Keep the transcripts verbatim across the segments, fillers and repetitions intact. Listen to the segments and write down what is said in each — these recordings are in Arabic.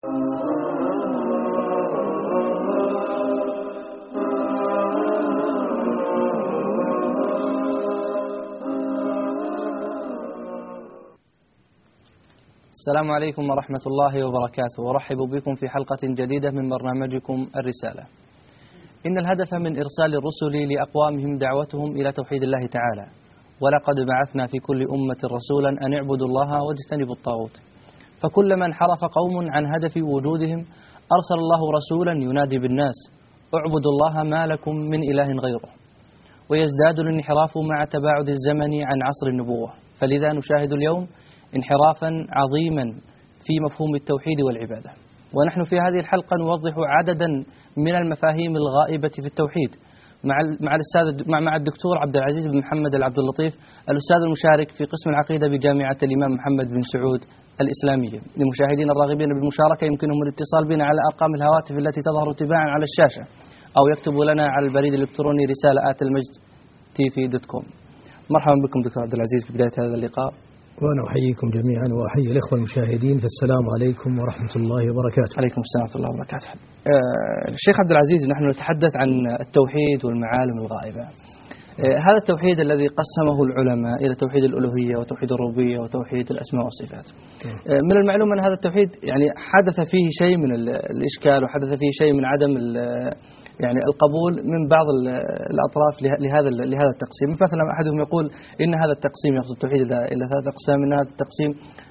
السلام عليكم ورحمة الله وبركاته، وأرحب بكم في حلقة جديدة من برنامجكم الرسالة. إن الهدف من إرسال الرسل لأقوامهم دعوتهم إلى توحيد الله تعالى، ولقد بعثنا في كل أمة رسولا أن اعبدوا الله واجتنبوا الطاغوت، فكلما انحرف قوم عن هدف وجودهم أرسل الله رسولا ينادي بالناس اعبدوا الله ما لكم من إله غيره، ويزداد الانحراف مع تباعد الزمن عن عصر النبوة، فلذا نشاهد اليوم انحرافا عظيما في مفهوم التوحيد والعبادة. ونحن في هذه الحلقة نوضح عددا من المفاهيم الغائبة في التوحيد مع مع الاستاذ مع مع الدكتور عبد العزيز بن محمد العبد اللطيف، الاستاذ المشارك في قسم العقيدة بجامعة الإمام محمد بن سعود الإسلامية. للمشاهدين الراغبين بالمشاركة يمكنهم الاتصال بنا على أرقام الهواتف التي تظهر تباعا على الشاشة، أو يكتبوا لنا على البريد الإلكتروني رسالة آت المجد تي في دوت كوم. مرحبا بكم دكتور عبد العزيز في بداية هذا اللقاء. وأنا أحييكم جميعا وأحيي الإخوة المشاهدين، فالسلام عليكم ورحمة الله وبركاته. عليكم السلام ورحمة الله وبركاته. آه الشيخ عبد العزيز، نحن نتحدث عن التوحيد والمعالم الغائبة. آه هذا التوحيد الذي قسمه العلماء إلى توحيد الألوهية وتوحيد الربوبية وتوحيد الأسماء والصفات. آه من المعلوم أن هذا التوحيد يعني حدث فيه شيء من الإشكال، وحدث فيه شيء من عدم يعني القبول من بعض الأطراف لهذا لهذا التقسيم. مثلا أحدهم يقول إن هذا التقسيم يقصد التوحيد إلى ثلاث أقسام، إن هذا التقسيم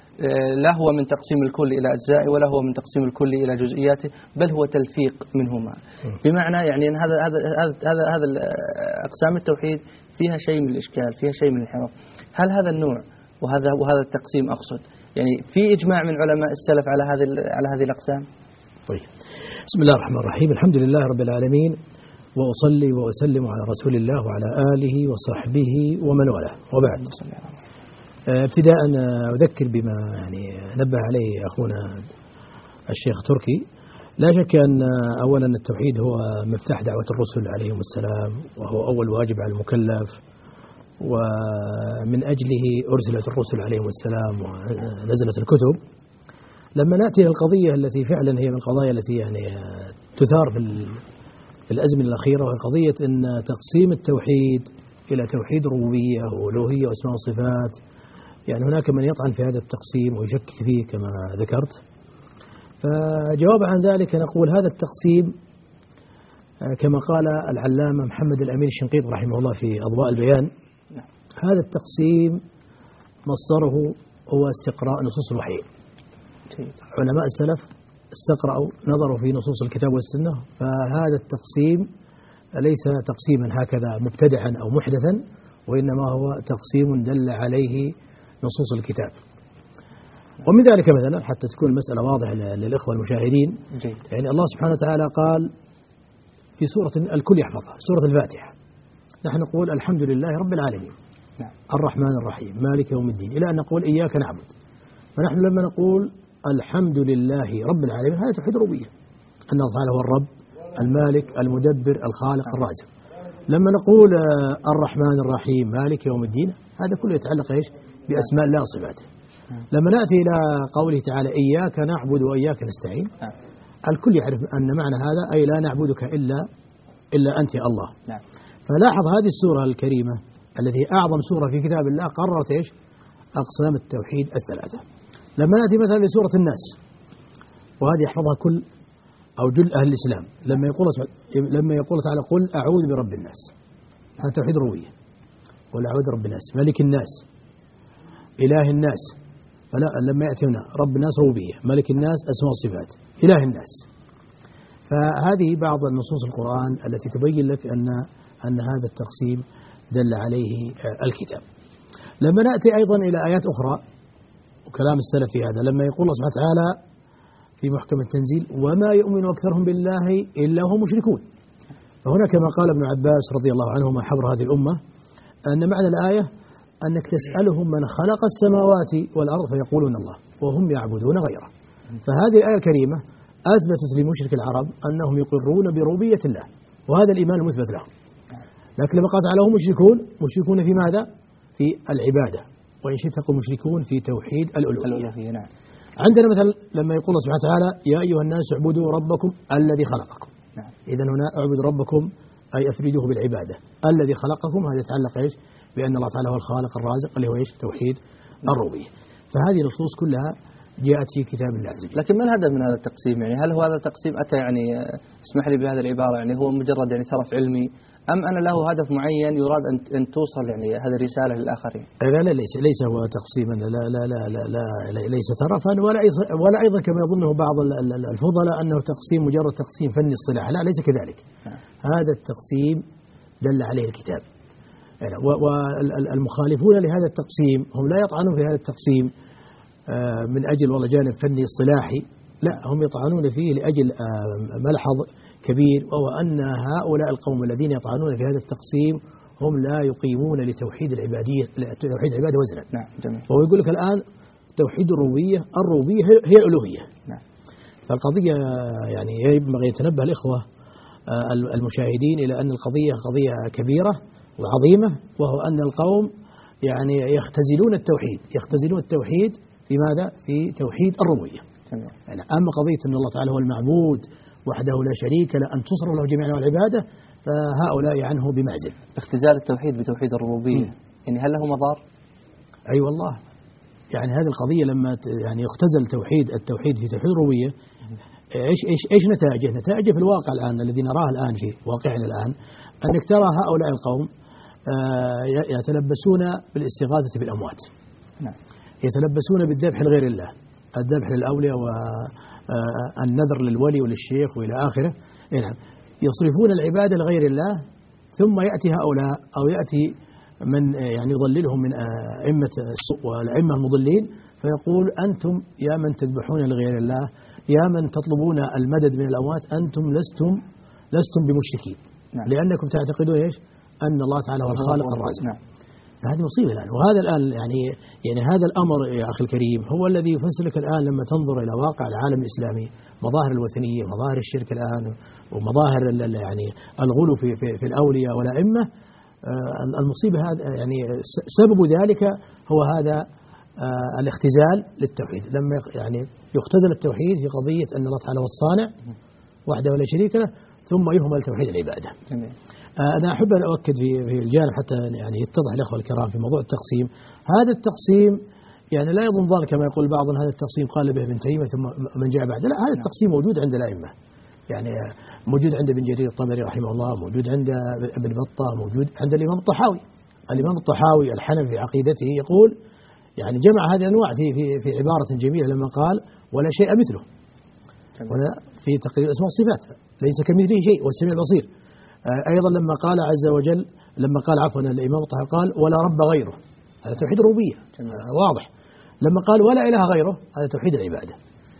لا هو من تقسيم الكل إلى أجزاء، ولا هو من تقسيم الكل إلى جزئياته، بل هو تلفيق منهما. بمعنى يعني أن هذا هذا هذا هذا أقسام التوحيد فيها شيء من الإشكال، فيها شيء من الانحراف. هل هذا النوع وهذا وهذا التقسيم أقصد يعني في إجماع من علماء السلف على هذه على هذه الأقسام؟ طيب، بسم الله الرحمن الرحيم، الحمد لله رب العالمين، وأصلي وأسلم على رسول الله وعلى آله وصحبه ومن والاه، وبعد. ابتداء أذكر بما يعني نبه عليه أخونا الشيخ تركي. لا شك أن أولا التوحيد هو مفتاح دعوة الرسل عليهم السلام، وهو أول واجب على المكلف، ومن أجله أرسلت الرسل عليهم السلام ونزلت الكتب. لما نأتي إلى القضية التي فعلا هي من القضايا التي يعني تثار في في الأزمنة الأخيرة، وهي قضية أن تقسيم التوحيد إلى توحيد ربوبية وألوهية وأسماء وصفات، يعني هناك من يطعن في هذا التقسيم ويشكك فيه كما ذكرت. فجواب عن ذلك نقول هذا التقسيم كما قال العلامة محمد الأمين الشنقيطي رحمه الله في أضواء البيان، هذا التقسيم مصدره هو استقراء نصوص الوحي. علماء السلف استقرأوا نظروا في نصوص الكتاب والسنة، فهذا التقسيم ليس تقسيما هكذا مبتدعا أو محدثا، وإنما هو تقسيم دل عليه نصوص الكتاب. ومن ذلك مثلا حتى تكون المسألة واضحة للإخوة المشاهدين، يعني الله سبحانه وتعالى قال في سورة الكل يحفظها، سورة الفاتحة، نحن نقول الحمد لله رب العالمين الرحمن الرحيم مالك يوم الدين، إلى أن نقول إياك نعبد. فنحن لما نقول الحمد لله رب العالمين هذا توحيد ربوبية، أن الله تعالى هو الرب المالك المدبر الخالق الرازق. لما نقول الرحمن الرحيم مالك يوم الدين هذا كله يتعلق إيش؟ بأسماء الله وصفاته. لما نأتي إلى قوله تعالى إياك نعبد وإياك نستعين، الكل يعرف أن معنى هذا أي لا نعبدك إلا إلا أنت يا الله. فلاحظ هذه السورة الكريمة التي أعظم سورة في كتاب الله قررت إيش؟ أقسام التوحيد الثلاثة. لما نأتي مثلا لسورة الناس، وهذه يحفظها كل أو جل أهل الإسلام، لما يقول لما يقول تعالى قل أعوذ برب الناس، هذا توحيد ربوبية. قل أعوذ برب الناس ملك الناس إله الناس، فلا لما يأتي هنا رب الناس ربوبية، ملك الناس أسماء الصفات، إله الناس. فهذه بعض النصوص القرآن التي تبين لك أن أن هذا التقسيم دل عليه الكتاب. لما نأتي أيضا إلى آيات أخرى وكلام السلف في هذا، لما يقول الله سبحانه وتعالى في محكم التنزيل وما يؤمن أكثرهم بالله إلا هم مشركون، فهنا كما قال ابن عباس رضي الله عنهما حبر هذه الأمة أن معنى الآية أنك تسألهم من خلق السماوات والأرض فيقولون الله وهم يعبدون غيره. فهذه الآية الكريمة أثبتت لمشرك العرب أنهم يقرون بربوبية الله، وهذا الإيمان المثبت لهم. لكن لما قال تعالى هم مشركون، مشركون في ماذا؟ في العبادة، وإن شئت تقول مشركون في توحيد الألوهية. نعم. عندنا مثلا لما يقول الله سبحانه وتعالى يا أيها الناس اعبدوا ربكم الذي خلقكم. نعم. إذن هنا اعبدوا ربكم أي أفردوه بالعبادة. الذي خلقكم هذا يتعلق إيش؟ بأن الله تعالى هو الخالق الرازق اللي هو إيش؟ توحيد الربوبية. فهذه النصوص كلها جاءت في كتاب الله عز وجل. لكن ما الهدف من هذا التقسيم؟ يعني هل هو هذا التقسيم أتى يعني اسمح لي بهذه العبارة يعني هو مجرد يعني ترف علمي أم أن له هدف معين يراد أن أن توصل يعني هذه الرسالة للآخرين؟ لا لا ليس ليس هو تقسيما لا لا لا لا, لا, لا ليس ترفا ولا ولا أيضا كما يظنه بعض الفضلاء أنه تقسيم مجرد تقسيم فني اصطلاح. لا ليس كذلك. هذا التقسيم دل عليه الكتاب. والمخالفون لهذا التقسيم هم لا يطعنون في هذا التقسيم من أجل والله جانب فني اصطلاحي، لا هم يطعنون فيه لأجل ملحظ كبير، وهو أن هؤلاء القوم الذين يطعنون في هذا التقسيم هم لا يقيمون لتوحيد العبادية توحيد العبادة وزنا. نعم جميل. وهو يقول لك الآن توحيد الربوبية الربوبية هي الألوهية. نعم. فالقضية يعني ينبغي يتنبه الإخوة المشاهدين إلى أن القضية قضية كبيرة وعظيمة، وهو أن القوم يعني يختزلون التوحيد يختزلون التوحيد في ماذا؟ في توحيد الربوبية. يعني أما قضية أن الله تعالى هو المعبود وحده لا شريك له أن تصر له جميع أنواع العبادة فهؤلاء عنه بمعزل. اختزال التوحيد بتوحيد الربوبية م. يعني هل له مضار؟ أي أيوة والله. يعني هذه القضية لما يعني يختزل توحيد التوحيد في توحيد الربوبية ايش ايش ايش نتائجه؟ نتائجه في الواقع الآن الذي نراه الآن في واقعنا الآن أنك ترى هؤلاء القوم يتلبسون بالاستغاثة بالأموات. نعم. يتلبسون بالذبح لغير الله، الذبح للأولياء والنذر للولي وللشيخ وإلى آخره. نعم. يصرفون العبادة لغير الله، ثم يأتي هؤلاء أو يأتي من يعني يضللهم من أئمة السوء والأئمة المضلين فيقول أنتم يا من تذبحون لغير الله يا من تطلبون المدد من الأموات أنتم لستم لستم بمشركين. نعم. لأنكم تعتقدون إيش؟ أن الله تعالى هو الخالق الرازق. نعم. فهذه مصيبة الآن. وهذا الآن يعني يعني هذا الأمر يا أخي الكريم هو الذي يفسر لك الآن لما تنظر إلى واقع العالم الإسلامي مظاهر الوثنية مظاهر الشرك الآن ومظاهر يعني الغلو في في, في الأولياء والأئمة. المصيبة هذا يعني سبب ذلك هو هذا الاختزال للتوحيد، لما يعني يختزل التوحيد في قضية أن الله تعالى هو الصانع وحده ولا شريك له ثم يهمل توحيد العبادة. جميل. أنا أحب أن أؤكد في في الجانب حتى يعني يتضح الأخوة الكرام في موضوع التقسيم. هذا التقسيم يعني لا يظن ظن كما يقول بعض هذا التقسيم قال به ابن تيمية ثم من جاء بعد، لا هذا التقسيم موجود عند الأئمة، يعني موجود عند ابن جرير الطبري رحمه الله، موجود عند ابن بطة، موجود عند الإمام الطحاوي. الإمام الطحاوي الحنفي في عقيدته يقول يعني جمع هذه الأنواع في في في عبارة جميلة لما قال ولا شيء مثله، ولا في تقرير الأسماء والصفات ليس كمثله شيء والسميع البصير. أيضا لما قال عز وجل لما قال عفوا الإمام الطحاوي قال ولا رب غيره، هذا توحيد الربوبية واضح. لما قال ولا إله غيره هذا توحيد العبادة.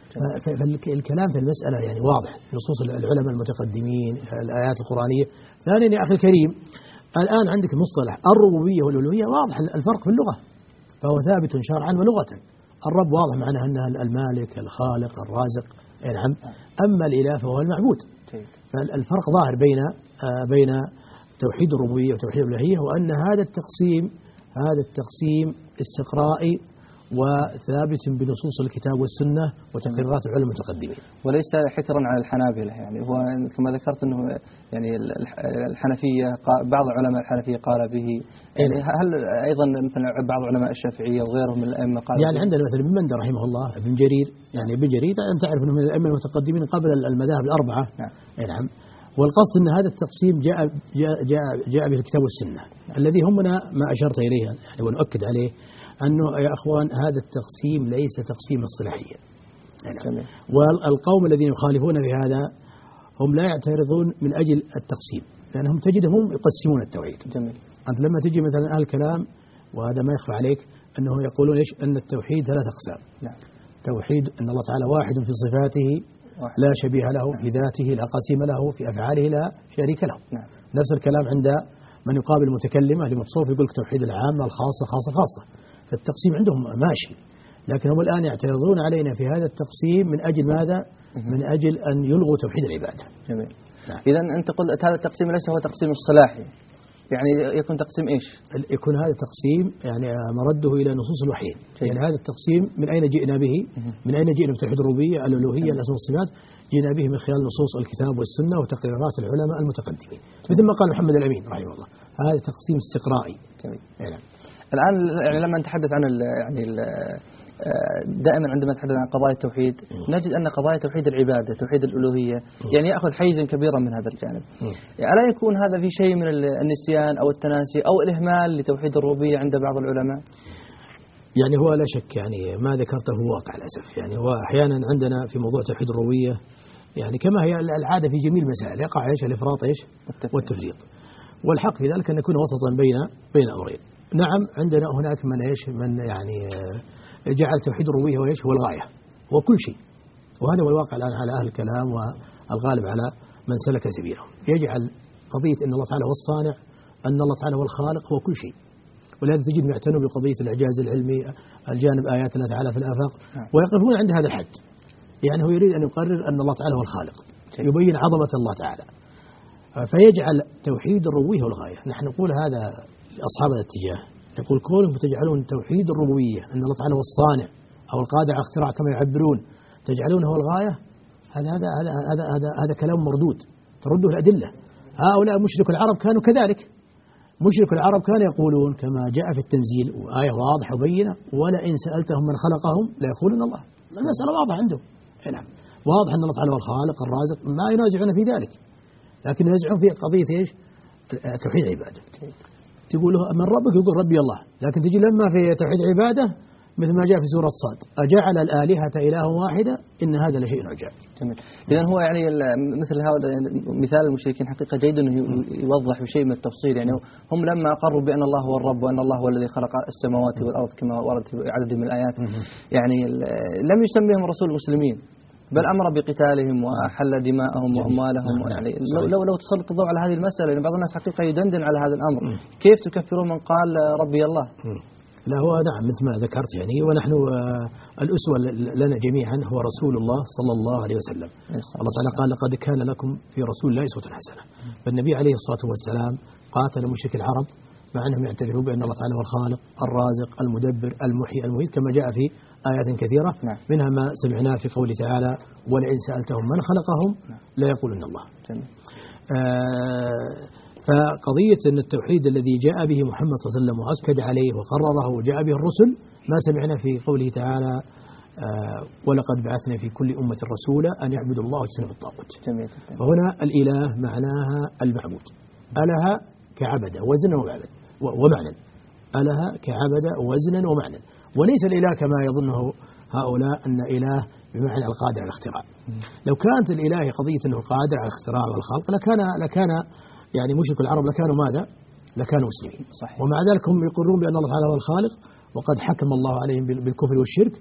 فالكلام في المسألة يعني واضح نصوص العلماء المتقدمين الآيات القرآنية. ثانيا يا أخي الكريم الآن عندك مصطلح الربوبية والألوهية واضح الفرق في اللغة، فهو ثابت شرعا ولغة. الرب واضح معناه أنه المالك الخالق الرازق. نعم. أما الإله فهو المعبود. فالفرق ظاهر بين بين توحيد الربوبية وتوحيد الألوهية، وأن هذا التقسيم هذا التقسيم استقرائي وثابت بنصوص الكتاب والسنة وتقريرات العلماء المتقدمين، وليس حكرا على الحنابلة. يعني هو كما ذكرت أنه يعني الحنفية بعض علماء الحنفية قال به، يعني هل أيضا مثل بعض علماء الشافعية وغيرهم من الأئمة قال يعني عندنا مثلا ابن مندى رحمه الله ابن جرير، يعني ابن جرير أنت تعرف أنه من الأئمة المتقدمين قبل المذاهب الأربعة. نعم. نعم. والقصد أن هذا التقسيم جاء جاء جاء, جاء به الكتاب والسنة الذي همنا ما أشرت إليه يعني ونؤكد عليه أنه يا أخوان هذا التقسيم ليس تقسيم اصطلاحيا. يعني والقوم الذين يخالفون بهذا هم لا يعترضون من أجل التقسيم، لأنهم تجدهم يقسمون التوحيد. جميل. أنت لما تجي مثلا أهل الكلام وهذا ما يخفى عليك أنه يقولون إيش أن التوحيد ثلاث أقسام. نعم. توحيد أن الله تعالى واحد في صفاته واحد. لا شبيه له. نعم. في ذاته لا قسيم له، في أفعاله لا شريك له. نعم. نفس الكلام عند من يقابل المتكلمة لمتصوف يقول توحيد العامة الخاصة خاصة خاصة. فالتقسيم عندهم ماشي، لكن هم الآن يعترضون علينا في هذا التقسيم من أجل ماذا؟ من أجل أن يلغوا توحيد العبادة. جميل. نعم. إذا أنت قلت هذا التقسيم ليس هو تقسيم الصلاحي، يعني يكون تقسيم إيش؟ يكون هذا التقسيم يعني مرده إلى نصوص الوحيين. يعني هذا التقسيم من أين جئنا به؟ من أين جئنا بتوحيد الربوبية الألوهية الأسماء والصفات؟ جئنا به من خلال نصوص الكتاب والسنة وتقريرات العلماء المتقدمين، مثل ما قال محمد الأمين رحمه الله. هذا تقسيم استقرائي. جميل. يعني الآن يعني لما نتحدث عن ال يعني ال دائما عندما نتحدث عن قضايا التوحيد نجد أن قضايا توحيد العبادة توحيد الألوهية يعني يأخذ حيزا كبيرا من هذا الجانب. ألا يكون هذا في شيء من النسيان أو التناسي أو الإهمال لتوحيد الربوبية عند بعض العلماء؟ يعني هو لا شك يعني ما ذكرته هو واقع للأسف. يعني هو أحيانا عندنا في موضوع توحيد الربوبية يعني كما هي العادة في جميع المسائل يقع ايش الإفراط ايش والتفريط، والحق في ذلك أن نكون وسطا بين بين أمرين. نعم عندنا هناك من ايش من يعني جعل توحيد الربوبية هو ايش هو الغاية وكل شيء، وهذا هو الواقع الآن على أهل الكلام والغالب على من سلك سبيلهم، يجعل قضية أن الله تعالى هو الصانع أن الله تعالى هو الخالق هو كل شيء. ولهذا تجد يعتنوا بقضية الإعجاز العلمي الجانب آيات الله تعالى في الآفاق ويقفون عند هذا الحد. يعني هو يريد أن يقرر أن الله تعالى هو الخالق، يبين عظمة الله تعالى، فيجعل توحيد الربوبية هو الغاية. نحن نقول هذا لأصحاب الاتجاه، نقول كونهم تجعلون توحيد الربوبية أن الله تعالى هو الصانع أو القادر على اختراع كما يعبرون تجعلونه هو الغاية، هذا هذا هذا هذا هذا, هذا كلام مردود ترده الأدلة. هؤلاء مشرك العرب كانوا كذلك، مشرك العرب كانوا يقولون كما جاء في التنزيل وآية واضحة وبينة ولئن سألتهم من خلقهم لا يقولون الله. المسألة واضحة عندهم. نعم واضح أن الله تعالى هو الخالق الرازق، ما ينازعون في ذلك، لكن ينازعون في قضية ايش؟ توحيد العبادة. تقول له من ربك؟ يقول ربي الله، لكن تجي لما في توحيد العبادة مثل ما جاء في سورة صاد أجعل الآلهة إله واحدة إن هذا لشيء عجاب. جميل. إذا هو يعني مثل هذا مثال المشركين حقيقة جيد أنه يوضح بشيء من التفصيل. يعني هم لما أقروا بأن الله هو الرب وأن الله هو الذي خلق السماوات والأرض كما ورد في عدد من الآيات، يعني لم يسميهم رسول المسلمين بل أمر بقتالهم وأحل دماءهم وأموالهم. يعني لو لو, لو تسلط الضوء على هذه المسألة، يعني بعض الناس حقيقة يدندن على هذا الأمر، كيف تكفرون من قال ربي الله؟ لا هو نعم مثل ما ذكرت يعني، ونحن الأسوة لنا جميعا هو رسول الله صلى الله عليه وسلم. الله تعالى قال لقد كان لكم في رسول الله أسوة حسنة. فالنبي عليه الصلاة والسلام قاتل مشرك العرب مع أنهم يعترفون بأن الله تعالى هو الخالق الرازق المدبر المحيي المميت كما جاء في آيات كثيرة، منها ما سمعناه في قوله تعالى ولئن سألتهم من خلقهم لا يقولون الله. آه فقضية أن التوحيد الذي جاء به محمد صلى الله عليه وسلم وأكد عليه وقرره وجاء به الرسل ما سمعنا في قوله تعالى آه ولقد بعثنا في كل أمة رسولا أن يعبدوا الله واجتنبوا الطاغوت. فهنا الإله معناها المعبود، أله كعبد وزنا ومعنى، أله كعبد وزنا ومعنى، وليس الإله كما يظنه هؤلاء أن إله بمعنى القادر على الاختراع. لو كانت الإله قضية أنه القادر على الاختراع والخلق لكان لكان يعني مشرك العرب لكانوا ماذا؟ لكانوا مسلمين. صحيح. ومع ذلك هم يقرون بأن الله تعالى هو الخالق وقد حكم الله عليهم بالكفر والشرك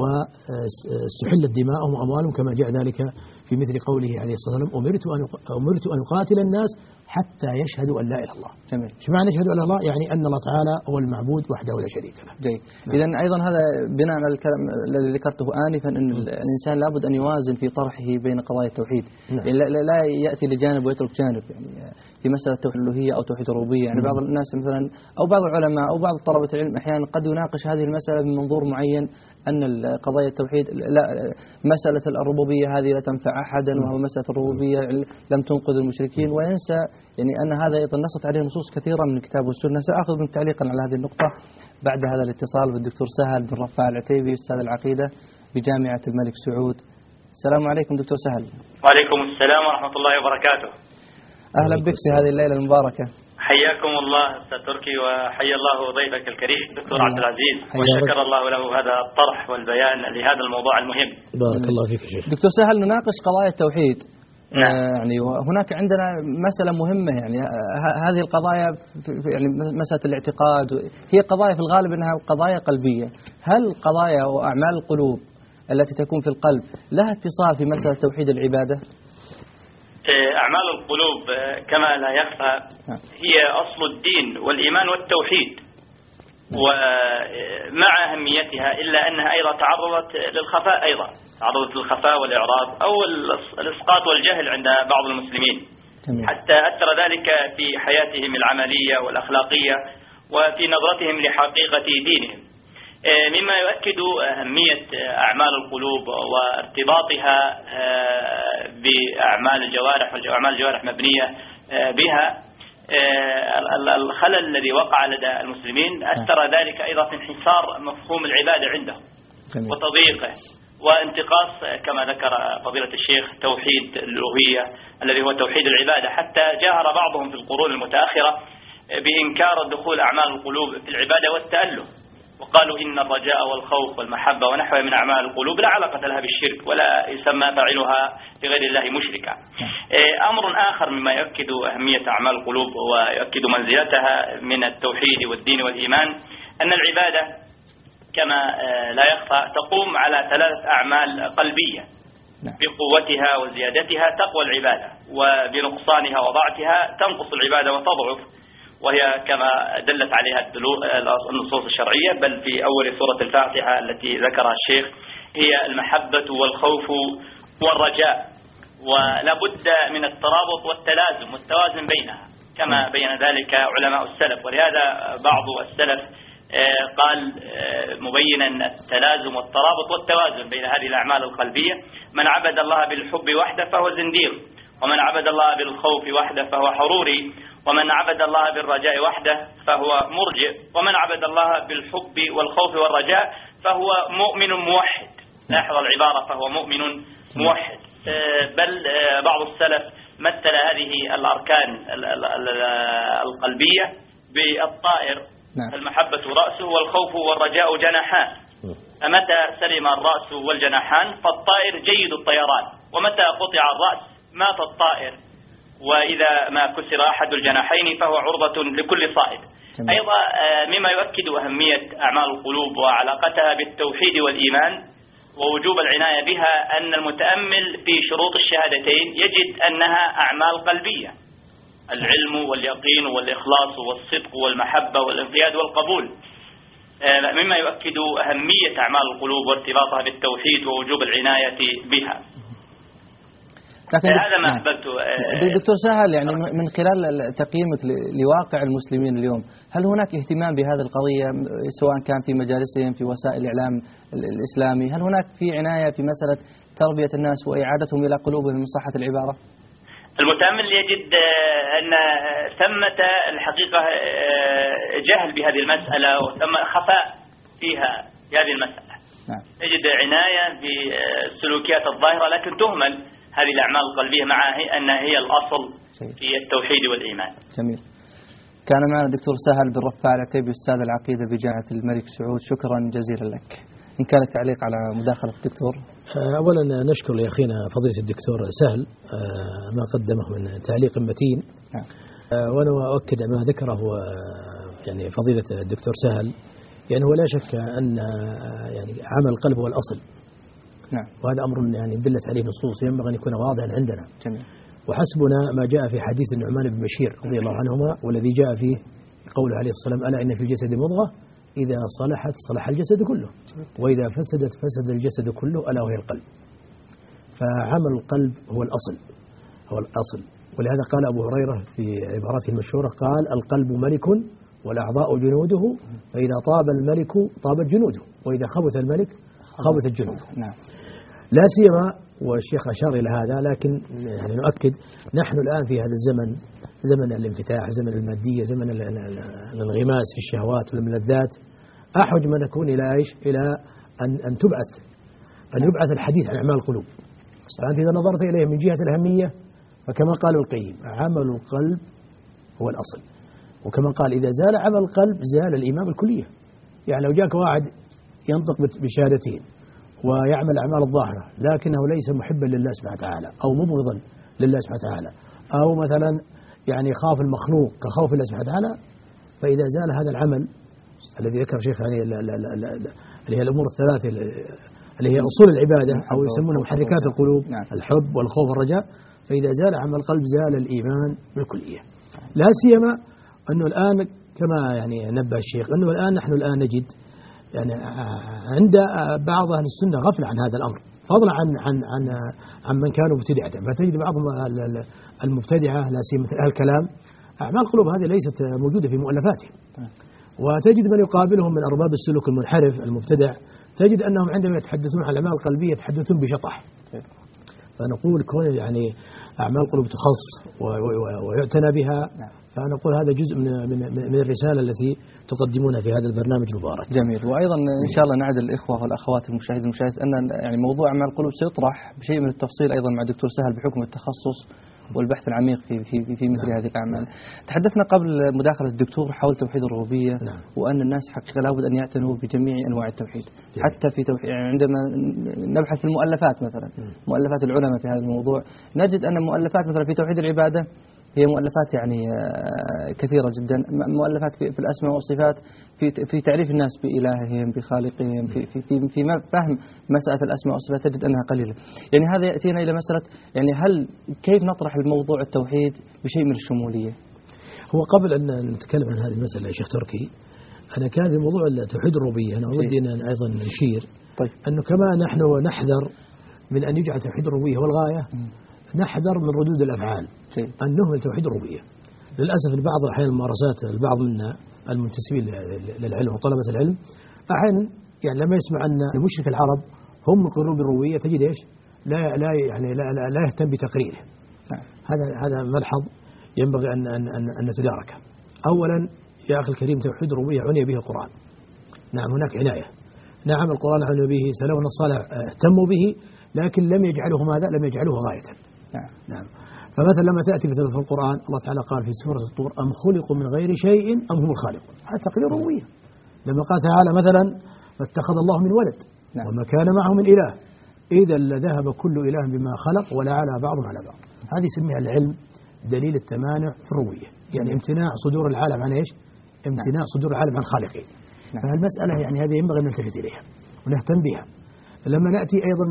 واستحلت دماءهم وأموالهم كما جاء ذلك في مثل قوله عليه الصلاة والسلام أمرت أن أمرت أن أقاتل الناس حتى يشهدوا أن لا إله إلا الله. جميل. ايش معنى يشهدوا أن لا إله إلا الله؟ يعني أن الله تعالى هو المعبود وحده لا شريك له. جيد. إذا أيضا هذا بناء على الكلام الذي ذكرته آنفا أن م. الإنسان لابد أن يوازن في طرحه بين قضايا التوحيد. نعم. يعني لا, لا يأتي لجانب ويترك جانب، يعني في مسألة توحيد الألوهية أو توحيد الربوبية. يعني م. بعض الناس مثلا أو بعض العلماء أو بعض طلبة العلم أحيانا قد يناقش هذه المسألة من منظور معين أن قضايا التوحيد لا مسألة الربوبية هذه لا تنفع أحدا وهو مسألة الربوبية لم تنقذ المشركين، وينسى يعني أن هذا أيضا نصت عليه نصوص كثيرة من الكتاب والسنة. سأخذ من تعليقا على هذه النقطة بعد هذا الاتصال بالدكتور سهل بن رفاع العتيبي أستاذ العقيدة بجامعة الملك سعود. السلام عليكم دكتور سهل. وعليكم السلام ورحمة الله وبركاته. أهلا بك في هذه الليلة المباركة. حياكم الله أستاذ تركي وحيا الله ضيفك الكريم دكتور عبد العزيز، وشكر الله له هذا الطرح والبيان لهذا الموضوع المهم. بارك الله فيك شيخ. دكتور سهل نناقش قضايا التوحيد. نعم. آه يعني وهناك عندنا مسألة مهمة، يعني هذه القضايا يعني مسألة الاعتقاد هي قضايا في الغالب أنها قضايا قلبية. هل قضايا وأعمال القلوب التي تكون في القلب لها اتصال في مسألة توحيد العبادة؟ أعمال القلوب كما لا يخفى هي أصل الدين والإيمان والتوحيد، ومع أهميتها إلا أنها أيضا تعرضت للخفاء، أيضا تعرضت للخفاء والإعراض أو الإسقاط والجهل عند بعض المسلمين. حتى أثر ذلك في حياتهم العملية والأخلاقية وفي نظرتهم لحقيقة دينهم، مما يؤكد أهمية أعمال القلوب وارتباطها بأعمال الجوارح، وأعمال الجوارح مبنية بها. الخلل الذي وقع لدى المسلمين أثر ذلك أيضا في انحصار مفهوم العبادة عندهم وتضييقه وانتقاص كما ذكر فضيلة الشيخ توحيد الألوهية الذي هو توحيد العبادة، حتى جاهر بعضهم في القرون المتأخرة بإنكار دخول أعمال القلوب في العبادة والتأله، وقالوا إن الرجاء والخوف والمحبة ونحوها من أعمال القلوب لا علاقة لها بالشرك ولا يسمى فاعلها لغير الله مشركا. أمر آخر مما يؤكد أهمية أعمال القلوب ويؤكد منزلتها من التوحيد والدين والإيمان أن العبادة كما لا يخفى تقوم على ثلاث أعمال قلبية، بقوتها وزيادتها تقوى العبادة، وبنقصانها وضعفها تنقص العبادة وتضعف، وهي كما دلت عليها النصوص الشرعية، بل في أول سورة الفاتحة التي ذكرها الشيخ هي المحبة والخوف والرجاء، ولا بد من الترابط والتلازم والتوازن بينها كما بين ذلك علماء السلف. ولهذا بعض السلف قال مبينا التلازم والترابط والتوازن بين هذه الأعمال القلبية: من عبد الله بالحب وحده فهو زنديق، ومن عبد الله بالخوف وحده فهو حروري، ومن عبد الله بالرجاء وحده فهو مرجئ، ومن عبد الله بالحب والخوف والرجاء فهو مؤمن موحد. لاحظ العبارة فهو مؤمن موحد. بل بعض السلف مثل هذه الأركان القلبية بالطائر، المحبة رأسه والخوف والرجاء جناحان، فمتى سلم الرأس والجناحان فالطائر جيد الطيران، ومتى قطع الرأس مات الطائر، وإذا ما كسر أحد الجناحين فهو عرضة لكل صائد. أيضا مما يؤكد أهمية أعمال القلوب وعلاقتها بالتوحيد والإيمان ووجوب العناية بها أن المتأمل في شروط الشهادتين يجد أنها أعمال قلبية: العلم واليقين والإخلاص والصدق والمحبة والانقياد والقبول، مما يؤكد أهمية أعمال القلوب وارتباطها بالتوحيد ووجوب العناية بها. لكن هذا ما أحببت. دكتور سهل، يعني من خلال تقييمك لواقع المسلمين اليوم، هل هناك اهتمام بهذه القضية سواء كان في مجالسهم في وسائل الإعلام الإسلامي؟ هل هناك في عناية في مسألة تربية الناس وإعادتهم إلى قلوبهم من صحة العبارة؟ المتأمل يجد أن ثمة الحقيقة جهل بهذه المسألة وثم خفاء فيها في هذه المسألة. نعم. يجد عناية بالسلوكيات الظاهرة لكن تهمل هذه الأعمال القلبية مع أنها هي الأصل في التوحيد والإيمان. جميل. كان معنا الدكتور سهل بن رفاع العتيبي أستاذ العقيدة بجامعة الملك سعود، شكرا جزيلا لك. إن كان لك تعليق على مداخلة الدكتور. أولا نشكر لأخينا فضيلة الدكتور سهل ما قدمه من تعليق متين. نعم. وأنا أؤكد ما ذكره يعني فضيلة الدكتور سهل، يعني هو لا شك أن يعني عمل القلب هو الأصل. نعم. وهذا أمر يعني دلت عليه نصوص ينبغي أن يكون واضحا عندنا. جميل. وحسبنا ما جاء في حديث النعمان بن بشير رضي الله عنهما، والذي جاء فيه قوله عليه الصلاة والسلام: ألا إن في الجسد مضغة إذا صلحت صلح الجسد كله، وإذا فسدت فسد الجسد كله، ألا وهي القلب. فعمل القلب هو الأصل هو الأصل ولهذا قال أبو هريرة في عبارته المشهورة، قال: القلب ملك والأعضاء جنوده، فإذا طاب الملك طابت جنوده، وإذا خبث الملك خبثت جنوده. نعم. لا سيما والشيخ أشار إلى هذا، لكن يعني نؤكد نحن الآن في هذا الزمن، زمن الانفتاح، زمن المادية، زمن الانغماس في الشهوات والملذات، أحوج ما نكون إلى إيش؟ إلى أن أن تبعث أن يبعث الحديث عن أعمال القلوب. فأنت إذا نظرت إليه من جهة الأهمية فكما قال القيم: عمل القلب هو الأصل. وكما قال: إذا زال عمل القلب زال الإيمان بالكلية. يعني لو جاك واحد ينطق بشهادتين ويعمل أعمال الظاهرة لكنه ليس محبا لله سبحانه وتعالى، أو مبغضا لله سبحانه وتعالى، أو مثلا يعني خاف المخلوق كخوف الله سبحانه وتعالى، فإذا زال هذا العمل الذي ذكر شيخ يعني اللي هي الأمور الثلاثة اللي هي أصول العبادة أو يسمونها محركات القلوب، الحب والخوف والرجاء، فإذا زال عمل القلب زال الإيمان بالكلية. لا سيما أنه الآن كما يعني نبه الشيخ أنه الآن نحن الآن نجد يعني عند بعض أهل السنة غفلة عن هذا الأمر، فضلا عن عن عن عن من كانوا مبتدعة. فتجد بعض المبتدعة لا سيما مثل أهل الكلام، أعمال القلوب هذه ليست موجودة في مؤلفاتهم. وتجد من يقابلهم من أرباب السلوك المنحرف المبتدع، تجد أنهم عندما يتحدثون عن الأعمال القلبية يتحدثون بشطح. فنقول كون يعني أعمال القلوب تخص ويعتنى بها، فنقول هذا جزء من من من الرسالة التي تقدمونها في هذا البرنامج المبارك. جميل. وأيضا إن شاء الله نعد الإخوة والأخوات المشاهدين المشاهد أن يعني موضوع أعمال القلوب سيطرح بشيء من التفصيل أيضا مع الدكتور سهل بحكم التخصص والبحث العميق في في في مثل هذه الأعمال. تحدثنا قبل مداخلة الدكتور حول توحيد الربوبية، وأن الناس حقيقة لابد أن يعتنوا بجميع أنواع التوحيد، حتى في توحيد يعني عندما نبحث في المؤلفات مثلا مؤلفات العلماء في هذا الموضوع، نجد أن مؤلفات مثلا في توحيد العبادة هي مؤلفات يعني كثيرة جدا، مؤلفات في الأسماء والصفات، في في تعريف الناس بإلههم بخالقهم، في في في, في فهم مسألة الأسماء والصفات تجد أنها قليلة. يعني هذا يأتينا إلى مسألة يعني هل كيف نطرح الموضوع التوحيد بشيء من الشمولية؟ هو قبل أن نتكلم عن هذه المسألة يا شيخ تركي، أنا كان في موضوع توحيد الربوبية أنا ودي أن أيضا نشير طيب. أنه كما نحن نحذر من أن يجعل توحيد الربوبية هو الغاية، نحذر من ردود الأفعال أن نهمل توحيد الربوبية. للأسف في بعض الأحيان الممارسات البعض منا المنتسبين للعلم وطلبة العلم أحيانا يعني لما يسمع أن مشرك العرب هم يقرون بالربوبية تجد إيش لا لا يعني لا لا, لا يهتم بتقريره. هذا هذا ملحظ ينبغي أن أن أن, أن نتداركه. أولا يا أخي الكريم توحيد الربوبية عني به القرآن. نعم هناك عناية، نعم القرآن عني به سلفنا الصالح اهتموا به، لكن لم يجعله ماذا؟ لم يجعله غاية. نعم. نعم. فمثلا لما تأتي مثلا في القرآن الله تعالى قال في سورة الطور أم خلقوا من غير شيء أم هم الخالقون، هذا تقرير ربوبية. لما قال تعالى مثلا فاتخذ الله من ولد نعم. وما كان معه من إله إذا لذهب كل إله بما خلق ولعلى بعضهم على بعض. هذه يسميها العلم دليل التمانع في الربوبية، يعني امتناع صدور العالم عن إيش؟ امتناع صدور العالم عن خالقه. نعم. فالمسألة يعني هذه ينبغي أن نلتفت إليها ونهتم بها. لما نأتي أيضا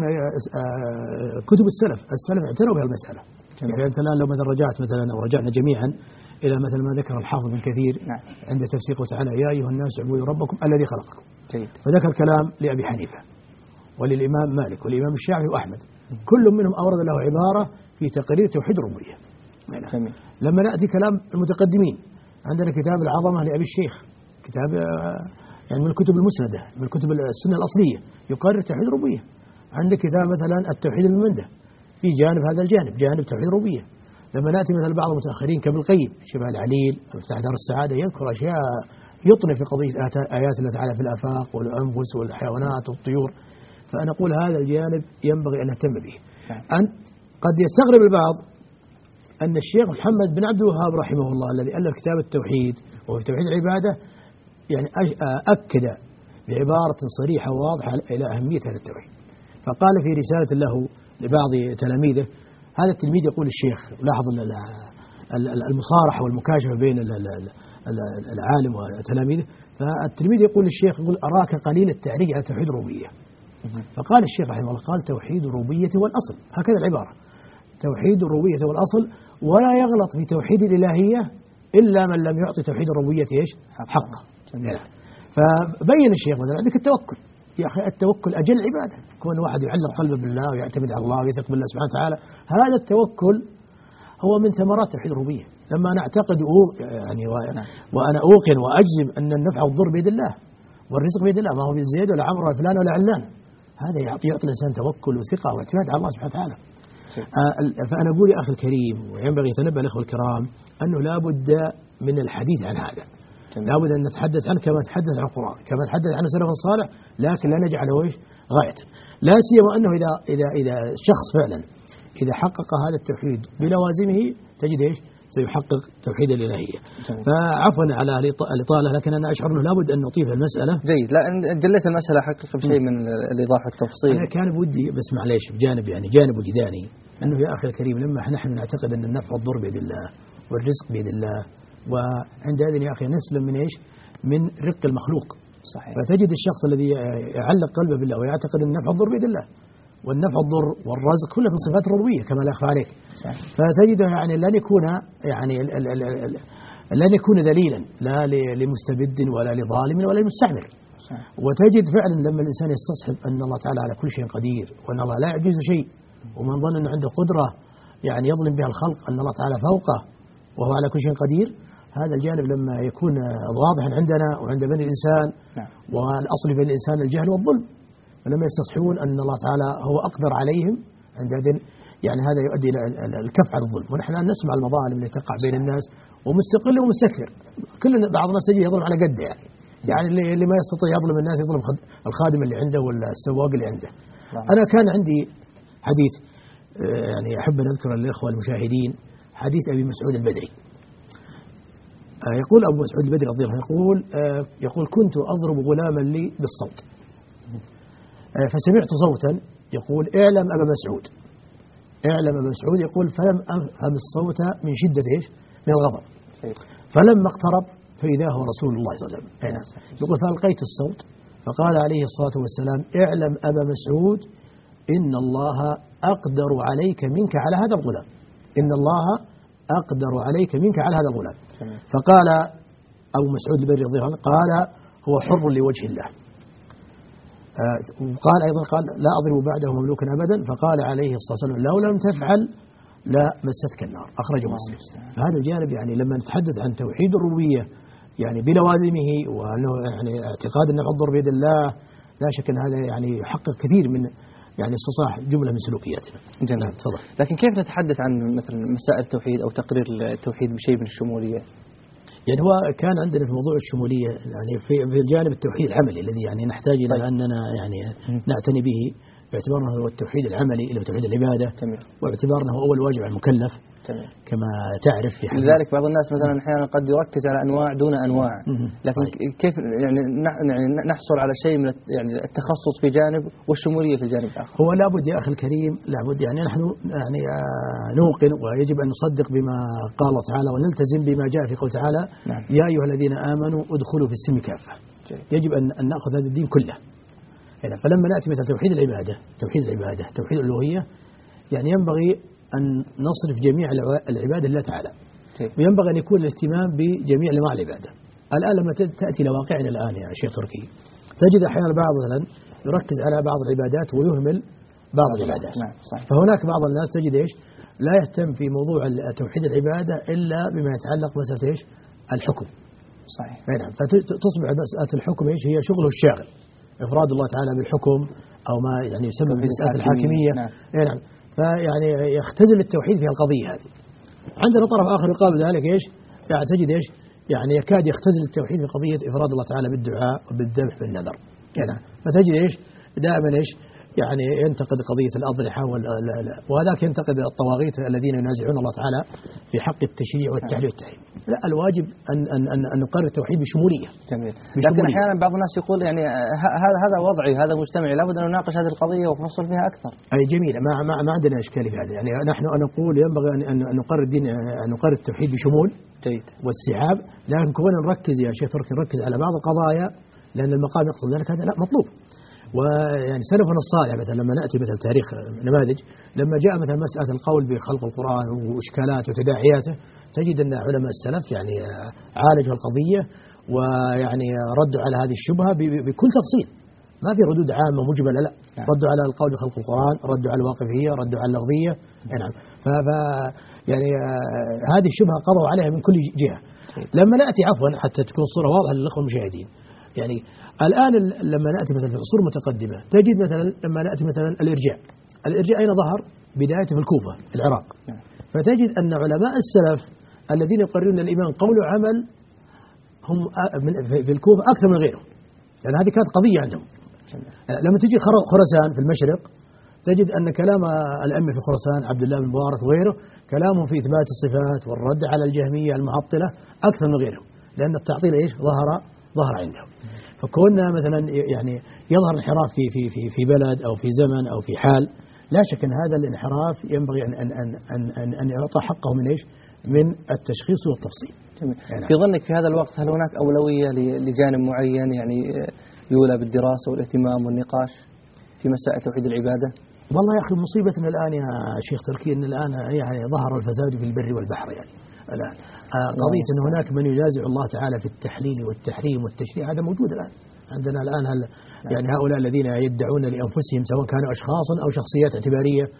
كتب السلف، السلف اعتنوا بها المسألة. يعني أنت الآن لو مثلا رجعت مثلا أو رجعنا جميعا إلى مثل ما ذكر الحافظ بن كثير نعم. عند تفسيره تعالى يا أيها الناس اعبدوا ربكم الذي خلقكم. جيد. فذكر كلام لأبي حنيفة وللإمام مالك والإمام الشافعي وأحمد، كل منهم أورد له عبارة في تقرير توحيد الربوبية. لما نأتي كلام المتقدمين عندنا كتاب العظمة لأبي الشيخ، كتاب يعني من الكتب المسندة من الكتب السنة الأصلية يقرر توحيد الربوبية. عندك كتاب مثلا التوحيد الممندة في جانب هذا الجانب جانب توحيد الربوبية. لما نأتي مثلا بعض المتأخرين كابن القيم شبه العليل مفتاح دار السعادة يذكر أشياء يطنف في قضية آيات الله تعالى في الآفاق والأنفس والحيوانات والطيور. فأنا أقول هذا الجانب ينبغي أن نهتم به. أن قد يستغرب البعض أن الشيخ محمد بن عبد الوهاب رحمه الله الذي ألف كتاب التوحيد وفي توحيد العبادة يعني أكد بعبارة صريحة وواضحة إلى أهمية هذا التوحيد. فقال في رسالة له لبعض تلاميذه، هذا التلميذ يقول الشيخ، لاحظ المصارحة والمكاشفة بين العالم وتلاميذه، فالتلميذ يقول للشيخ يقول أراك قليل التعريج على توحيد الربوبية. فقال الشيخ رحمه الله قال توحيد الربوبية والأصل، هكذا العبارة توحيد الربوبية والأصل، ولا يغلط في توحيد الإلهية إلا من لم يعطي توحيد الربوبية إيش حقه. فبين الشيخ مثلا عندك التوكل، يا أخي التوكل أجل عبادة، كون واحد يعلق قلبه بالله ويعتمد على الله ويثق بالله سبحانه وتعالى، هذا التوكل هو من ثمرات توحيد الربوبية. لما أنا أعتقد يعني وأنا أوقن وأجزم أن النفع والضر بيد الله والرزق بيد الله، ما هو بيد زيد ولا عمرو ولا فلان ولا علان، هذا يعطي يعطي الإنسان توكل وثقة واعتماد على الله سبحانه وتعالى. فأنا أقول يا أخي الكريم وينبغي يتنبه الأخوة الكرام أنه لا بد من الحديث عن هذا، لا بد أن نتحدث عنه كما نتحدث عن القرآن كما نتحدث عن السلف الصالح، لكن لا نجعله إيش غاية، لا سيما أنه إذا إذا إذا شخص فعلا إذا حقق هذا التوحيد بلوازمه تجد إيش سيحقق توحيد الإلهية. فعفوا على الإطالة، لكن أنا أشعر أنه لابد أن نطيف المسألة. جيد، لا جليت المسألة حقيقة بشيء من الإيضاح والتفصيل. أنا كان بودي بس معليش بجانب يعني جانب وجداني أنه يا أخي الكريم لما نحن نعتقد أن النفع والضر بيد الله والرزق بيد الله، وعند هذا يا أخي نسلم من إيش من رق المخلوق. صحيح. فتجد الشخص الذي يعلق قلبه بالله ويعتقد أن النفع والضر بيد الله والنفع والضر والرزق كله من صفات الربوبية كما لا يخفى عليك. صحيح. فتجده يعني لن يكون يعني ال ال ال لن يكون ذليلا لا لمستبد ولا لظالم ولا لمستعمر. صحيح. وتجد فعلا لما الإنسان يستصحب أن الله تعالى على كل شيء قدير وأن الله لا يعجز شيء، ومن ظن أنه عنده قدرة يعني يظلم بها الخلق أن الله تعالى فوقه وهو على كل شيء قدير. هذا الجانب لما يكون واضحا عندنا وعند بني الإنسان، والأصل بني الإنسان الجهل والظلم، فلما يستصحبون أن الله تعالى هو أقدر عليهم عندئذ يعني هذا يؤدي إلى الكف عن الظلم. ونحن نسمع المظالم اللي تقع بين الناس ومستقل ومستكثر، كل بعض الناس يجي يظلم على قده يعني يعني اللي ما يستطيع يظلم الناس يظلم الخادم اللي عنده ولا السواق اللي عنده. أنا كان عندي حديث يعني أحب أن أذكر للإخوة المشاهدين، حديث أبي مسعود البدري. يقول أبو مسعود البدري رضي الله عنه يقول يقول كنت أضرب غلاما لي بالصوت فسمعت صوتا يقول اعلم أبا مسعود، اعلم أبا مسعود، يقول فلم أفهم الصوت من شدة إيش؟ من الغضب، فلما اقترب فإذا هو رسول الله صلى الله عليه وسلم. يقول فألقيت الصوت فقال عليه الصلاة والسلام اعلم أبا مسعود إن الله أقدر عليك منك على هذا الغلام، إن الله أقدر عليك منك على هذا الغلام. فقال أبو مسعود البدري رضي الله عنه قال هو حر لوجه الله. وقال أيضا قال لا أضرب بعده مملوكا أبدا، فقال عليه الصلاة والسلام لو لم تفعل لا مستك النار، أخرجه مسلم. فهذا الجانب يعني لما نتحدث عن توحيد الربوبية يعني بلوازمه وأنه يعني اعتقاد أن الضر بيد الله، لا شك أن هذا يعني يحقق كثير من يعني استصلاح جملة من سلوكياتنا. جميل. تفضل. لكن كيف نتحدث عن مثلا مسائل التوحيد أو تقرير التوحيد بشيء من الشمولية؟ يعني هو كان عندنا في موضوع الشمولية يعني في في الجانب التوحيد العملي الذي يعني نحتاج إلى طيب. أننا يعني نعتني به باعتبارنا هو التوحيد العملي اللي هو توحيد العبادة، واعتبارنا هو أول واجب على المكلف. تمام. كما تعرف في حديث. لذلك بعض الناس مثلا أحيانا قد يركز على أنواع دون أنواع، لكن طيب. كيف يعني نحصل على شيء من يعني التخصص في جانب والشمولية في الجانب الآخر؟ هو لابد يا أخي الكريم، لابد يعني نحن يعني نوقن ويجب أن نصدق بما قال الله تعالى ونلتزم بما جاء في قول تعالى نعم. يا أيها الذين آمنوا ادخلوا في السلم كافة. يجب أن أن نأخذ هذا الدين كله. يعني فلما نأتي مثل توحيد العبادة، توحيد العبادة، توحيد الألوهية، يعني ينبغي أن نصرف جميع العبادة لله تعالى، وينبغي أن يكون الاهتمام بجميع أنواع العبادة. الآن لما تأتي لواقعنا الآن يا شيخ تركي تجد أحيانا البعض مثلا يركز على بعض العبادات ويهمل بعض العبادات. فهناك بعض الناس تجد إيش لا يهتم في موضوع توحيد العبادة إلا بما يتعلق مسألة إيش الحكم. صحيح. نعم. فتصبح مسألة الحكم إيش هي شغله الشاغل، إفراد الله تعالى بالحكم أو ما يعني يسمى بمسألة الحاكمية. نعم. نعم. فيعني يختزل التوحيد في القضية هذه. عندنا طرف آخر يقابل ذلك إيش يعني تجد إيش يعني يكاد يختزل التوحيد في قضية إفراد الله تعالى بالدعاء وبالذبح بالنذر. يعني فتجد إيش دائما إيش يعني ينتقد قضية الأضرحة وهذاك ينتقد الطواغيت الذين ينازعون الله تعالى في حق التشريع والتحليل والتحريم. لا، الواجب أن أن أن, أن نقرر التوحيد بشمولية. جميل. لكن أحيانا بعض الناس يقول يعني هذا هذا وضعي هذا مجتمعي لابد أن نناقش هذه القضية ونفصل فيها أكثر. أي جميل، ما ما, ما عندنا إشكال في هذا. يعني نحن نقول ينبغي أن أن نقرر الدين أن نقرر التوحيد بشمول جيد واستيعاب، لكن كون نركز يا شيخ تركي نركز على بعض القضايا لأن المقام يقتضي ذلك هذا لا مطلوب. ويعني سلفنا الصالح مثلا لما نأتي مثل تاريخ نماذج لما جاء مثلا مسألة القول بخلق القرآن وإشكالاته وتداعياته تجد أن علماء السلف يعني عالجوا القضية ويعني ردوا على هذه الشبهة بكل تفصيل، ما في ردود عامة مجملة، لا ردوا على القول بخلق القرآن، ردوا على الواقفية، ردوا على اللفظية. نعم. ف يعني هذه الشبهة قضوا عليها من كل جهة. لما نأتي عفوا حتى تكون الصورة واضحة للأخوة المشاهدين، يعني الآن لما نأتي مثلا في عصور متقدمة تجد مثلا لما نأتي مثلا الإرجاء، الإرجاء أين ظهر؟ بدايته في الكوفة العراق. فتجد أن علماء السلف الذين يقررون الإيمان قول وعمل هم في الكوفة أكثر من غيرهم، لأن هذه كانت قضية عندهم. لما تجي خراسان في المشرق تجد أن كلام الأئمة في خراسان عبد الله بن مبارك وغيره كلامهم في إثبات الصفات والرد على الجهمية المعطلة أكثر من غيرهم، لأن التعطيل إيش ظهر ظهر عندهم. فكوننا مثلا يعني يظهر انحراف في في في في بلد أو في زمن أو في حال، لا شك أن هذا الانحراف ينبغي أن أن أن أن أن, أن يعطى حقه من إيش؟ من التشخيص والتفصيل. يعني في ظنك في هذا الوقت هل هناك أولوية لجانب معين يعني يولى بالدراسة والاهتمام والنقاش في مسائل توحيد العبادة؟ والله يا أخي مصيبتنا الآن يا شيخ تركي أن الآن يعني ظهر الفساد في البر والبحر. يعني الآن قضية أن هناك من ينازع الله تعالى في التحليل والتحريم والتشريع هذا موجود الآن عندنا الآن. هل يعني هؤلاء الذين يدعون لأنفسهم سواء كانوا أشخاصا أو شخصيات اعتبارية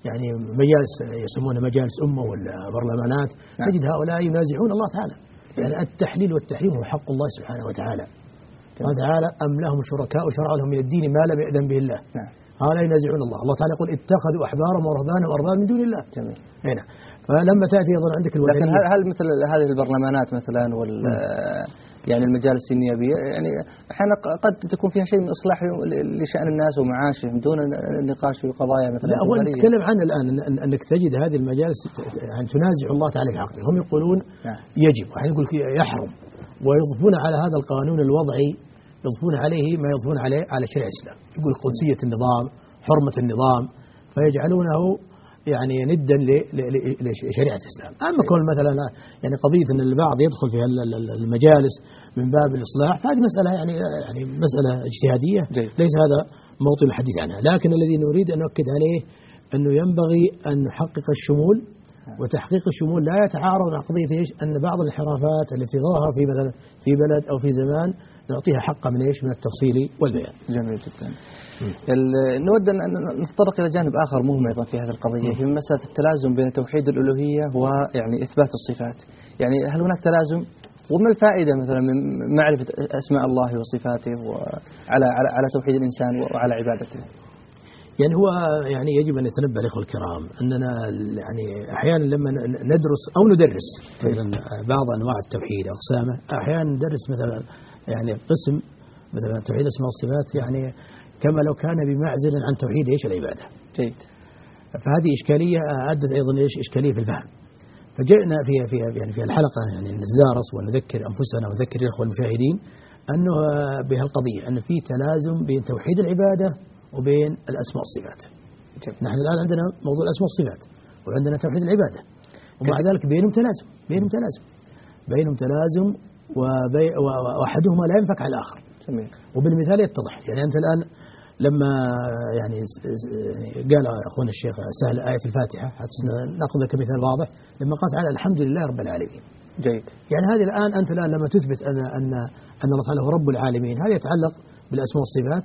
يعني مجالس يسمونها مجالس أمة ولا برلمانات، نعم. تجد هؤلاء ينازعون الله تعالى. يعني التحليل والتحريم هو حق الله سبحانه وتعالى. قال تعالى أم لهم شركاء شرعوا لهم من الدين ما لم يأذن به الله. نعم. هؤلاء ينازعون الله. الله تعالى يقول اتخذوا أحبارهم ورهبانهم وأربابا من دون الله. جميل. هنا فلما تأتي أيضا عندك الوثنية. لكن هل مثل هذه البرلمانات مثلا وال يعني المجالس النيابية يعني أحيانا قد تكون فيها شيء من إصلاح لشأن الناس ومعاشهم دون النقاش في قضايا مثلا. لا، هو نتكلم عنه الآن أنك تجد هذه المجالس يعني تنازع الله تعالى في حقه. هم يقولون يجب، وحين يقول يحرم، ويضيفون على هذا القانون الوضعي يضيفون عليه ما يضيفون عليه على شريعة الإسلام. يقول قدسية النظام، حرمة النظام، فيجعلونه يعني ندا لشريعة الإسلام. أما كون مثلا يعني قضية أن البعض يدخل في المجالس من باب الإصلاح، هذه مسألة يعني يعني مسألة اجتهادية ليس هذا موطن الحديث عنها. لكن الذي نريد أن نؤكد عليه أنه ينبغي أن نحقق الشمول، وتحقيق الشمول لا يتعارض مع قضية إيش؟ أن بعض الانحرافات التي ظهر في مثلا في بلد أو في زمان نعطيها حقها من إيش؟ من التفصيل والبيان. جميل جدا. نود أن نتطرق إلى جانب آخر مهم أيضا في هذه القضية، هي مسألة التلازم بين توحيد الألوهية ويعني إثبات الصفات. يعني هل هناك تلازم؟ وما الفائدة مثلا من معرفة أسماء الله وصفاته وعلى على على توحيد الإنسان وعلى عبادته؟ يعني هو يعني يجب أن يتنبه الإخوة الكرام أننا يعني أحيانا لما ندرس أو ندرس مثلا بعض أنواع التوحيد أقسامه، أحيانا ندرس مثلا يعني قسم مثلا توحيد الأسماء والصفات يعني كما لو كان بمعزل عن توحيد إيش العبادة. جيد. فهذه إشكالية أدت أيضا إيش إشكالية في الفهم. فجئنا في في يعني في الحلقة يعني نتدارس ونذكر أنفسنا ونذكر الإخوة المشاهدين أنه بهالقضية أن في تلازم بين توحيد العبادة وبين الأسماء والصفات. نحن الآن عندنا موضوع الأسماء والصفات وعندنا توحيد العبادة، ومع ذلك بينهم تلازم بينهم تلازم بينهم تلازم وبي وأحدهما لا ينفك على الآخر. جميل. وبالمثال يتضح. يعني أنت الآن لما يعني قال أخونا الشيخ سهل آية الفاتحة، نأخذ كمثال واضح، لما قال تعالى الحمد لله رب العالمين. جيد. يعني هذه الآن أنت الآن لما تثبت أن أن أن الله تعالى هو رب العالمين، هذا يتعلق بالأسماء والصفات.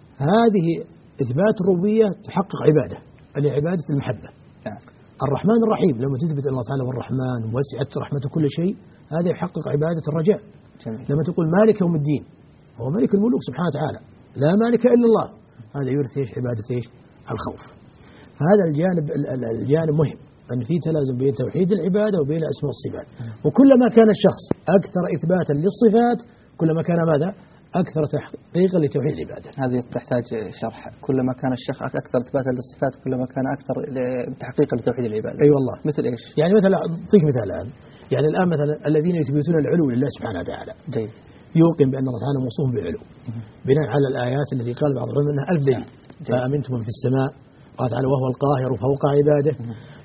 هذه إثبات الربوبية تحقق عبادة، اللي عبادة المحبة. نعم. الرحمن الرحيم لما تثبت أن الله تعالى هو الرحمن ووسعت رحمته كل شيء، هذا يحقق عبادة الرجاء. جميل. لما تقول مالك يوم الدين، هو ملك الملوك سبحانه وتعالى، لا مالك إلا الله، هذا يورث إيش؟ عبادة إيش؟ الخوف. فهذا الجانب الجانب مهم، أن في تلازم بين توحيد العبادة وبين الأسماء والصفات. وكلما كان الشخص أكثر إثباتا للصفات كلما كان ماذا؟ أكثر تحقيقا لتوحيد العبادة. هذه تحتاج شرح. كلما كان الشيخ أكثر إثباتا للصفات كلما كان أكثر تحقيقا لتوحيد العبادة. أي والله. مثل إيش؟ يعني مثلا أعطيك مثال الآن، يعني الآن مثلا الذين يثبتون العلو لله سبحانه وتعالى. جيد. يوقن بأن الله تعالى موصوف بالعلو بناء على الآيات التي قال بعض العلماء أنها ألف دليل. فأمنتم في السماء قال تعالى وهو القاهر فوق عباده.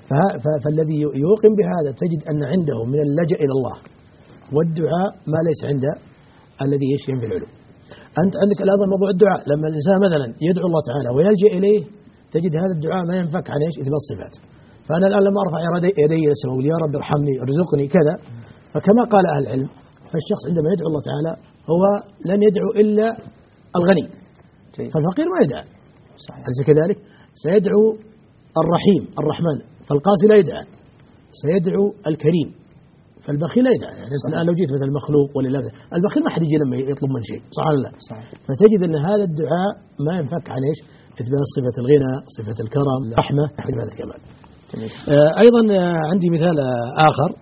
فالذي يوقن بهذا تجد أن عنده من اللجأ إلى الله والدعاء ما ليس عند الذي يشين بالعلو. أنت عندك الآن موضوع الدعاء، لما الإنسان مثلا يدعو الله تعالى ويلجأ إليه تجد هذا الدعاء ما ينفك عن إيش؟ إثبات صفات. فأنا الآن لما أرفع يدي إلى السماء يا رب ارحمني ارزقني كذا، فكما قال أهل العلم فالشخص عندما يدعو الله تعالى هو لن يدعو إلا الغني. جيد. فالفقير ما يدعى. صحيح. أليس كذلك؟ سيدعو الرحيم الرحمن، فالقاسي لا يدعى. سيدعو الكريم، فالبخيل لا يدعى. يعني الآن لو جيت مثل المخلوق ولا لا، البخيل ما حد يجي لما يطلب من شيء، صح ولا لا؟ صحيح. فتجد أن هذا الدعاء ما ينفك عن إيش؟ إثبات صفة الغنى، صفة الكرم، الرحمة، صفة الكمال. آه أيضا عندي مثال آخر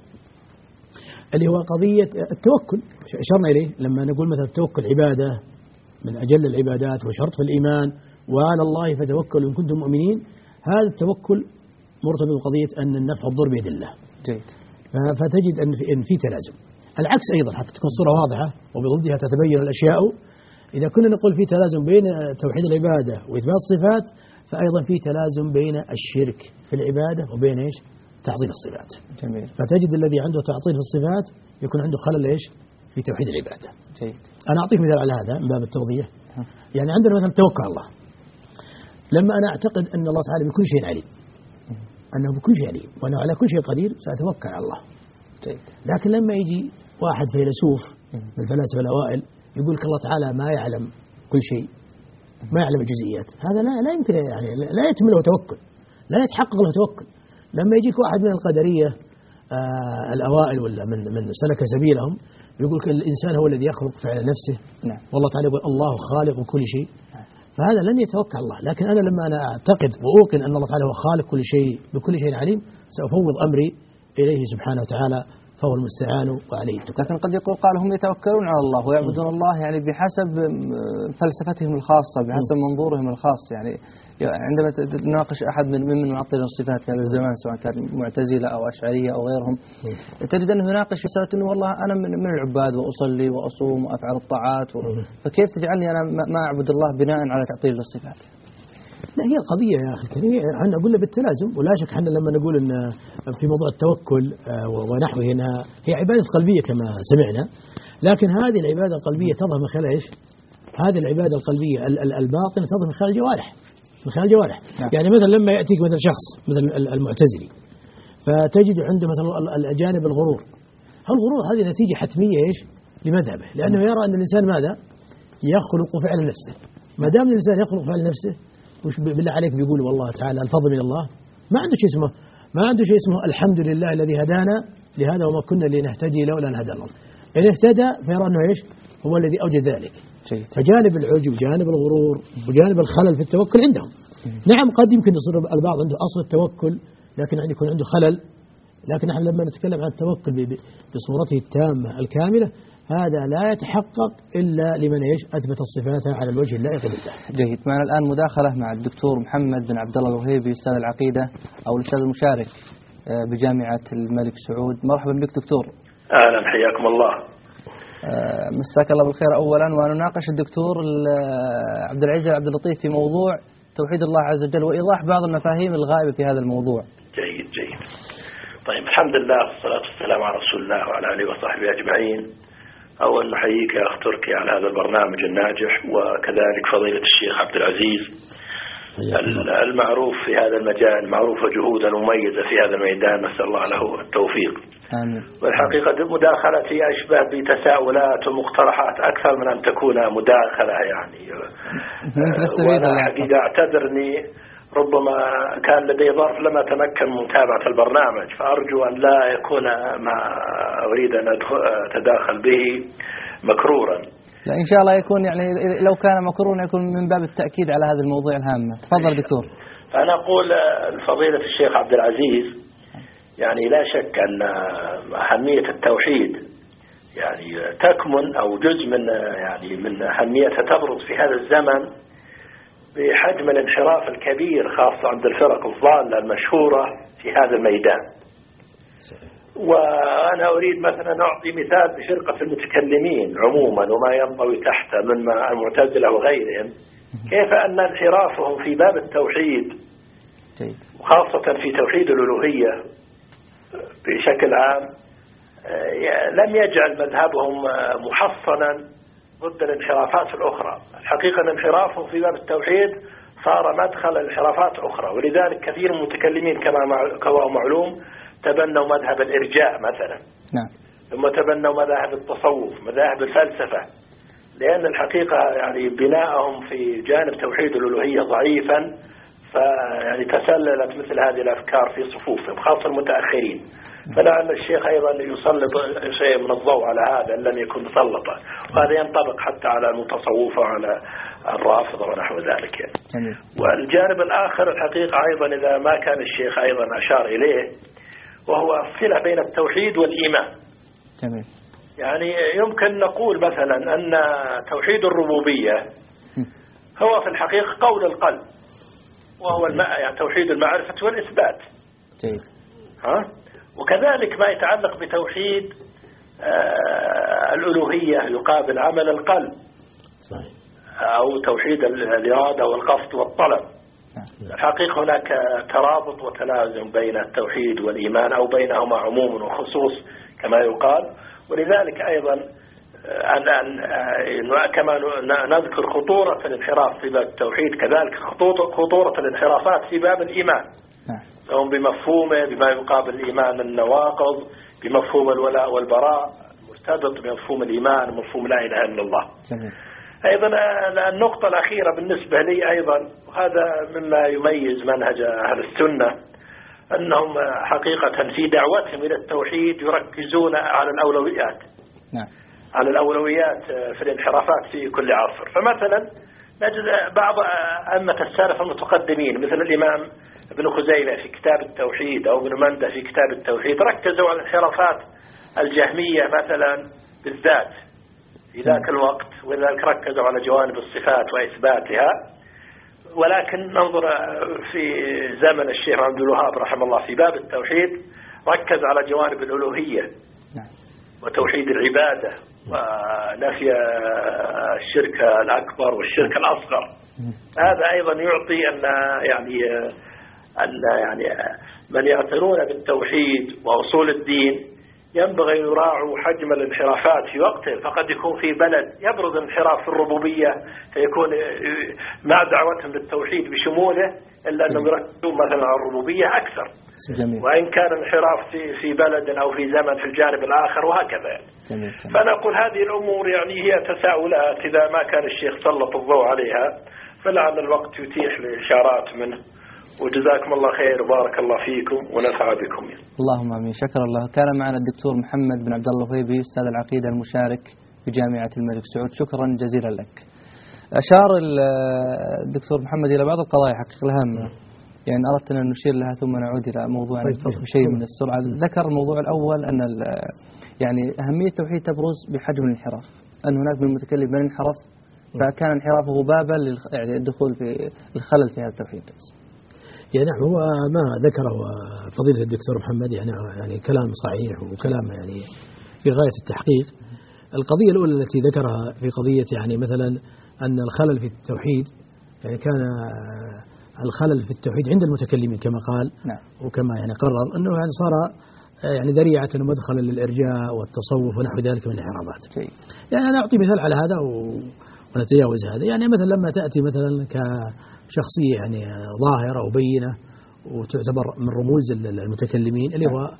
اللي هو قضية التوكل، أشرنا إليه لما نقول مثلا التوكل عبادة من أجل العبادات وشرط في الإيمان، وعلى الله فتوكلوا إن كنتم مؤمنين. هذا التوكل مرتبط بقضية أن النفع والضر بيد الله. جيد. فتجد أن في, إن في تلازم. العكس أيضا حتى تكون الصورة واضحة وبضدها تتبين الأشياء. إذا كنا نقول في تلازم بين توحيد العبادة وإثبات الصفات، فأيضا في تلازم بين الشرك في العبادة وبين إيش؟ تعطيل الصفات. جميل. فتجد الذي عنده تعطيل في الصفات يكون عنده خلل إيش؟ في توحيد العبادة. جيد. أنا أعطيك مثال على هذا من باب التوضيح. يعني عندنا مثلا توكل الله. لما أنا أعتقد أن الله تعالى بكل شيء عليم، أنه بكل شيء عليم وأنه على كل شيء قدير، سأتوكل على الله. جيد. لكن لما يجي واحد فيلسوف من الفلاسفة الأوائل يقول لك الله تعالى ما يعلم كل شيء، ما يعلم الجزئيات، هذا لا لا يمكن يعني لا يتم له توكل. لا يتحقق له توكل. لما يجيك واحد من القدرية آه الأوائل ولا من من سلك سبيلهم يقول الإنسان هو الذي يخلق فعل نفسه. نعم. والله تعالى يقول الله خالق كل شيء. فهذا لن يتوكل الله. لكن أنا لما أنا أعتقد وأوقن أن الله تعالى هو خالق كل شيء بكل شيء عليم سأفوض أمري إليه سبحانه وتعالى فهو المستعان وعليه التوكل. لكن قد يقول قال هم يتوكلون على الله ويعبدون الله يعني بحسب فلسفتهم الخاصة بحسب منظورهم الخاص. يعني عندما تناقش أحد من من معطل الصفات في هذا الزمان سواء كان معتزلة أو أشعرية أو غيرهم تجد أنه يناقش مسألة أنه والله أنا من العباد وأصلي وأصوم وأفعل الطاعات و... فكيف تجعلني أنا ما أعبد الله بناء على تعطيل الصفات؟ لا هي القضية يا أخي الكريم احنا قلنا بالتلازم ولا شك احنا لما نقول ان في موضوع التوكل ونحوه هنا هي عبادة قلبية كما سمعنا. لكن هذه العبادة القلبية تظهر من خلال ايش؟ هذه العبادة القلبية الباطنة تظهر من خلال الجوارح من خلال الجوارح. يعني مثلا لما يأتيك مثلا شخص مثل المعتزلي فتجد عنده مثلا الجانب الغرور. الغرور هذه نتيجة حتمية ايش؟ لمذهبه لأنه يرى أن الإنسان ماذا؟ يخلق فعل نفسه. ما دام الإنسان يخلق فعل نفسه وش بالله عليك بيقول والله تعالى الفضل من الله ما عنده شيء اسمه ما عنده شيء اسمه الحمد لله الذي هدانا لهذا وما كنا لنهتدي لولا أن هدانا الله. إن اهتدى فيرى أنه إيش هو الذي أوجد ذلك. فجانب العجب جانب الغرور وجانب الخلل في التوكل عندهم. نعم قد يمكن يصير البعض عنده أصل التوكل لكن عندي يكون عنده خلل. لكن نحن لما نتكلم عن التوكل بصورته التامة الكاملة هذا لا يتحقق إلا لمن إيش أثبت الصفات على الوجه اللائق بالله. جيد. معنا الآن مداخلة مع الدكتور محمد بن عبد الله الوهيبي أستاذ العقيدة أو الأستاذ المشارك بجامعة الملك سعود. مرحبا بك دكتور. أهلا حياكم الله. مساك الله بالخير أولا. ونناقش الدكتور عبد العزيز عبد اللطيف في موضوع توحيد الله عز وجل وإيضاح بعض المفاهيم الغائبة في هذا الموضوع. جيد جيد. طيب الحمد لله والصلاة والسلام على رسول الله وعلى آله وصحبه أجمعين. أول نحييك يا أخ تركي على هذا البرنامج الناجح وكذلك فضيلة الشيخ عبد العزيز المعروف في هذا المجال معروف جهودا مميزة في هذا الميدان نسأل الله له التوفيق. آمين. والحقيقة مداخلتي أشبه بتساؤلات ومقترحات أكثر من أن تكون مداخلة يعني. وأنا حقيقة أعتذرني ربما كان لدي ظرف لما تمكن من متابعة البرنامج فأرجو أن لا يكون ما أريد أن أتداخل به مكرورا. لا إن شاء الله يكون يعني لو كان مكرورا يكون من باب التأكيد على هذا الموضوع الهام. تفضل دكتور. فأنا أقول الفضيلة الشيخ عبد العزيز يعني لا شك أن أهمية التوحيد يعني تكمن أو جزء من يعني من أهميتها تبرز في هذا الزمن بحجم الانحراف الكبير خاصة عند الفرق الضالة المشهورة في هذا الميدان. وأنا أريد مثلا أعطي مثال بفرقة المتكلمين عموما وما ينضوي تحت من المعتزلة وغيرهم كيف أن انحرافهم في باب التوحيد وخاصة في توحيد الألوهية بشكل عام لم يجعل مذهبهم محصنا ضد الانحرافات الأخرى. الحقيقة أن انحرافهم في باب التوحيد صار مدخل انحرافات أخرى ولذلك كثير من المتكلمين كما كما معلوم تبنوا مذهب الإرجاء مثلا. نعم. ثم تبنوا مذاهب التصوف مذاهب الفلسفة لأن الحقيقة يعني بناءهم في جانب توحيد الألوهية ضعيفا فيعني تسللت مثل هذه الأفكار في صفوفهم خاصة المتأخرين. فلعل الشيخ أيضا يسلط شيء من الضوء على هذا إن لم يكن مسلطا وهذا ينطبق حتى على المتصوفة وعلى الرافضة ونحو ذلك يعني. والجانب الآخر الحقيقة أيضا إذا ما كان الشيخ أيضا أشار إليه وهو الصلة بين التوحيد والإيمان. جميل. يعني يمكن نقول مثلا أن توحيد الربوبية هو في الحقيقة قول القلب وهو يعني توحيد المعرفة والإثبات. جيد. ها؟ وكذلك ما يتعلق بتوحيد آه الألوهية يقابل عمل القلب صحيح. أو توحيد الإرادة والقصد والطلب. الحقيقة هناك ترابط وتلازم بين التوحيد والإيمان أو بينهما عموم وخصوص كما يقال. ولذلك أيضا أن أن كما نذكر خطورة الانحراف في باب التوحيد كذلك خطورة الانحرافات في باب الإيمان سواء بمفهومه بما يقابل الإيمان من النواقض بمفهوم الولاء والبراء مرتبط بمفهوم الإيمان ومفهوم لا إله إلا الله. أيضا النقطة الأخيرة بالنسبة لي أيضا، وهذا مما يميز منهج أهل السنة، أنهم حقيقة في دعوتهم إلى التوحيد يركزون على الأولويات. نعم. على الأولويات في الانحرافات في كل عصر. فمثلا نجد بعض أئمة السلف المتقدمين مثل الإمام ابن خزيمة في كتاب التوحيد أو ابن مندة في كتاب التوحيد ركزوا على انحرافات الجهمية مثلا بالذات في ذاك الوقت، ولذلك ركزوا على جوانب الصفات وإثباتها. ولكن ننظر في زمن الشيخ عبد الوهاب رحمه الله في باب التوحيد ركز على جوانب الألوهية وتوحيد العبادة ونفي الشرك الأكبر والشرك الأصغر. هذا أيضا يعطي أن يعني أن يعني من يعتنون بالتوحيد وأصول الدين ينبغي أن يراعوا حجم الانحرافات في وقته. فقد يكون في بلد يبرز انحراف في الربوبية فيكون مع دعوتهم للتوحيد بشموله إلا أنهم يركزون مثلا على الربوبية أكثر، وإن كان انحراف في في بلد أو في زمن في الجانب الآخر وهكذا. فنقول هذه الأمور يعني هي تساؤلات إذا ما كان الشيخ سلط الضوء عليها فلعل الوقت يتيح لإشارات منه. وجزاكم الله خير وبارك الله فيكم ونفع بكم. اللهم امين. شكر الله. كان معنا الدكتور محمد بن عبد الله الوهيبي استاذ العقيده المشارك في جامعه الملك سعود. شكرا جزيلا لك. اشار الدكتور محمد الى بعض القضايا حقيقه الهامه، يعني اردت ان نشير لها ثم نعود الى موضوع بشيء من السرعه. ذكر الموضوع الاول ان يعني اهميه التوحيد تبرز بحجم الانحراف، ان هناك من المتكلم من انحرف فكان انحرافه بابا للدخول في الخلل في هذا التوحيد. يعني نعم، هو ما ذكره فضيلة الدكتور محمد يعني يعني كلام صحيح وكلام يعني في غاية التحقيق. القضية الأولى التي ذكرها في قضية يعني مثلا أن الخلل في التوحيد يعني كان الخلل في التوحيد عند المتكلمين كما قال. نعم. وكما يعني قرر أنه يعني صار يعني ذريعة ومدخلا للإرجاء والتصوف ونحو ذلك من الانحرافات. يعني أنا أعطي مثال على هذا ونتجاوز هذا. يعني مثلا لما تأتي مثلا كشخصية يعني ظاهرة وبينة وتعتبر من رموز المتكلمين اللي هو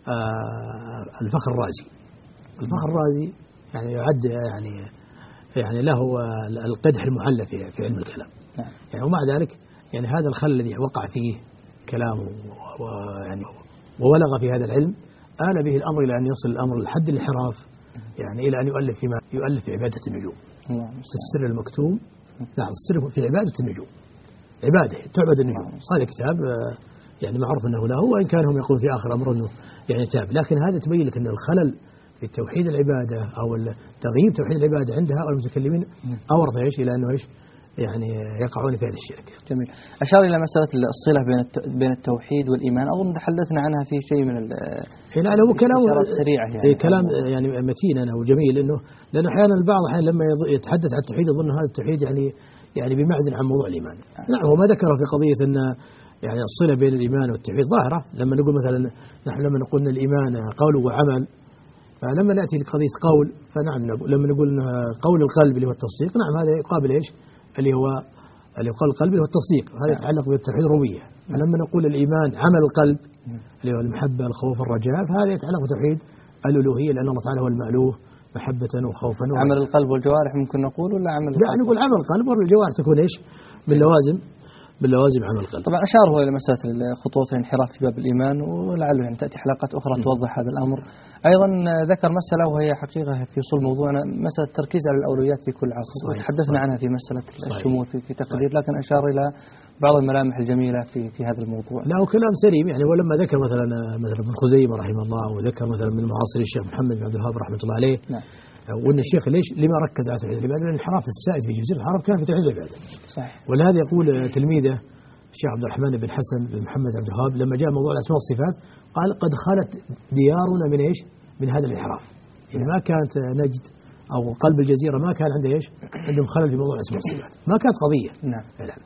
الفخر الرازي. الفخر الرازي يعني يعد يعني يعني له القدح المعلى في في علم الكلام. يعني ومع ذلك يعني هذا الخلل الذي وقع فيه كلامه ويعني وولغ في هذا العلم آل به الأمر إلى أن يصل الأمر لحد الانحراف، يعني إلى أن يؤلف فيما يؤلف في عبادة النجوم. في السر المكتوم. لا، السر في عبادة النجوم، عبادة تعبد النجوم. هذا كتاب يعني معروف أنه له، وإن كان هم يقولون في آخر أمر أنه يعني تاب، لكن هذا تبين لك أن الخلل في توحيد العبادة أو تغييب توحيد العبادة عند هؤلاء المتكلمين أورث إيش إلى أنه إيش يعني يقعون في هذا الشرك. جميل. أشار إلى مسألة الصلة بين بين التوحيد والإيمان، أظن تحدثنا عنها في شيء من لا لا هو كلام سريع يعني كلام يعني متين وجميل، إنه لأنه أحيانا البعض أحيانا لما يتحدث عن التوحيد يظن هذا التوحيد يعني يعني بمعزل عن موضوع الإيمان. نعم، هو ما ذكر في قضية أن يعني الصلة بين الإيمان والتوحيد ظاهرة. لما نقول مثلا نحن لما نقول أن الإيمان قول وعمل، فلما نأتي لقضية قول فنعم نقول لما نقول قول القلب اللي هو التصديق، نعم هذا يقابل إيش اللي هو اللي قال القلب اللي هو التصديق، هذا يتعلق بالتوحيد الربوبية. فلما نقول الإيمان عمل القلب اللي هو المحبة الخوف الرجاء، فهذا يتعلق بتوحيد الألوهية، لأن الله تعالى هو المألوه محبة وخوفا. عمل القلب والجوارح ممكن نقول ولا عمل القلب؟ لا، نقول عمل القلب والجوارح تكون إيش من لوازم باللوازم عمل القلب. طبعا أشار هو إلى مسألة خطوط الانحراف في باب الإيمان، ولعله يعني تأتي حلقات أخرى م. توضح هذا الأمر. أيضا ذكر مسألة وهي حقيقة في صلب موضوعنا، مسألة التركيز على الأولويات في كل عصر. تحدثنا عنها في مسألة الشمول في, في تقدير، لكن أشار إلى بعض الملامح الجميلة في في هذا الموضوع. لا، وكلام سليم يعني. ولما ذكر مثلا مثلا ابن خزيمة رحمه الله، وذكر مثلا من معاصر الشيخ محمد بن عبد الوهاب رحمة الله عليه. نعم. وأن الشيخ ليش لما ركز على توحيد العبادة؟ لأن الانحراف السائد في جزيرة العرب كان في توحيد العبادة. صحيح. ولهذا يقول تلميذه الشيخ عبد الرحمن بن حسن بن محمد عبد الوهاب لما جاء موضوع الأسماء والصفات قال قد خلت ديارنا من إيش؟ من هذا الانحراف. يعني ما كانت نجد أو قلب الجزيرة ما كان عنده إيش؟ عندهم خلل في موضوع الأسماء والصفات، ما كانت قضية. نعم.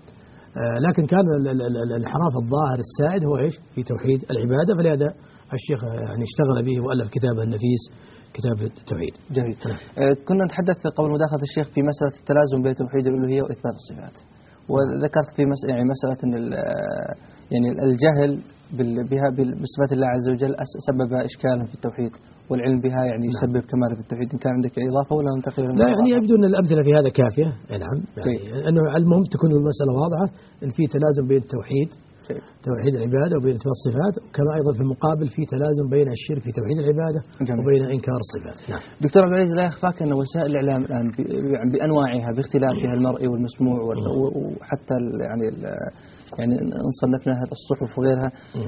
آه لكن كان الانحراف الظاهر السائد هو إيش؟ في توحيد العبادة. فلهذا الشيخ يعني اشتغل به وألف كتابه النفيس كتاب التوحيد. جميل. آه كنا نتحدث قبل مداخلة الشيخ في مسألة التلازم بين توحيد الألوهية وإثبات الصفات، وذكرت في مسألة يعني مسألة أن يعني الجهل بها بصفات الله عز وجل سبب إشكالا في التوحيد، والعلم بها يعني يسبب كمال في التوحيد. إن كان عندك إضافة ولا تقريبا؟ لا يعني يبدو أن الأمثلة في هذا كافية. نعم يعني أنه المهم تكون المسألة واضحة أن في تلازم بين التوحيد توحيد العبادة وبين إثبات الصفات، كما أيضا في المقابل في تلازم بين الشرك في توحيد العبادة جميل. وبين إنكار الصفات. نعم. دكتور عبد العزيز، لا يخفاك أن وسائل الإعلام الآن بأنواعها باختلافها المرئي والمسموع وحتى يعني يعني إن صنفنا الصحف وغيرها،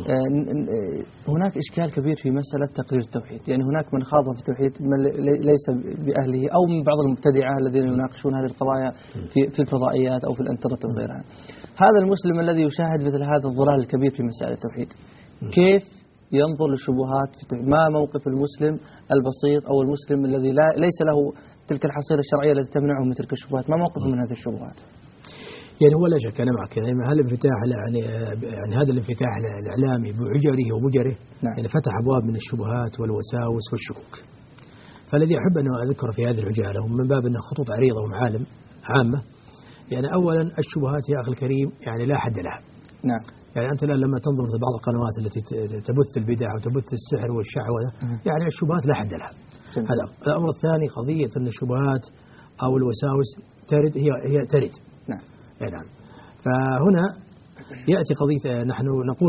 هناك إشكال كبير في مسألة تقرير التوحيد. يعني هناك من خاض في التوحيد من ليس بأهله، أو من بعض المبتدعة الذين يناقشون هذه القضايا في في الفضائيات أو في الإنترنت وغيرها. هذا المسلم الذي يشاهد مثل هذا الضلال الكبير في مسائل التوحيد، كيف ينظر للشبهات في التوحيد؟ ما موقف المسلم البسيط أو المسلم الذي لا ليس له تلك الحصيلة الشرعية التي تمنعه من تلك الشبهات؟ ما موقفه من هذه الشبهات؟ يعني هو لا شك أنا معك، يعني هذا الانفتاح يعني يعني هذا الانفتاح الإعلامي بعجره وبجره نعم. يعني فتح أبواب من الشبهات والوساوس والشكوك. فالذي أحب أن أذكر في هذه العجالة ومن باب أنها خطوط عريضة ومعالم عامة، يعني أولا الشبهات يا أخي الكريم يعني لا حد لها. نعم. يعني أنت لما تنظر في بعض القنوات التي تبث البدع وتبث السحر والشعوذة يعني الشبهات لا حد لها. جميل. هذا الأمر الثاني قضية أن الشبهات أو الوساوس ترد هي هي ترد. نعم. نعم. فهنا يأتي قضية نحن نقول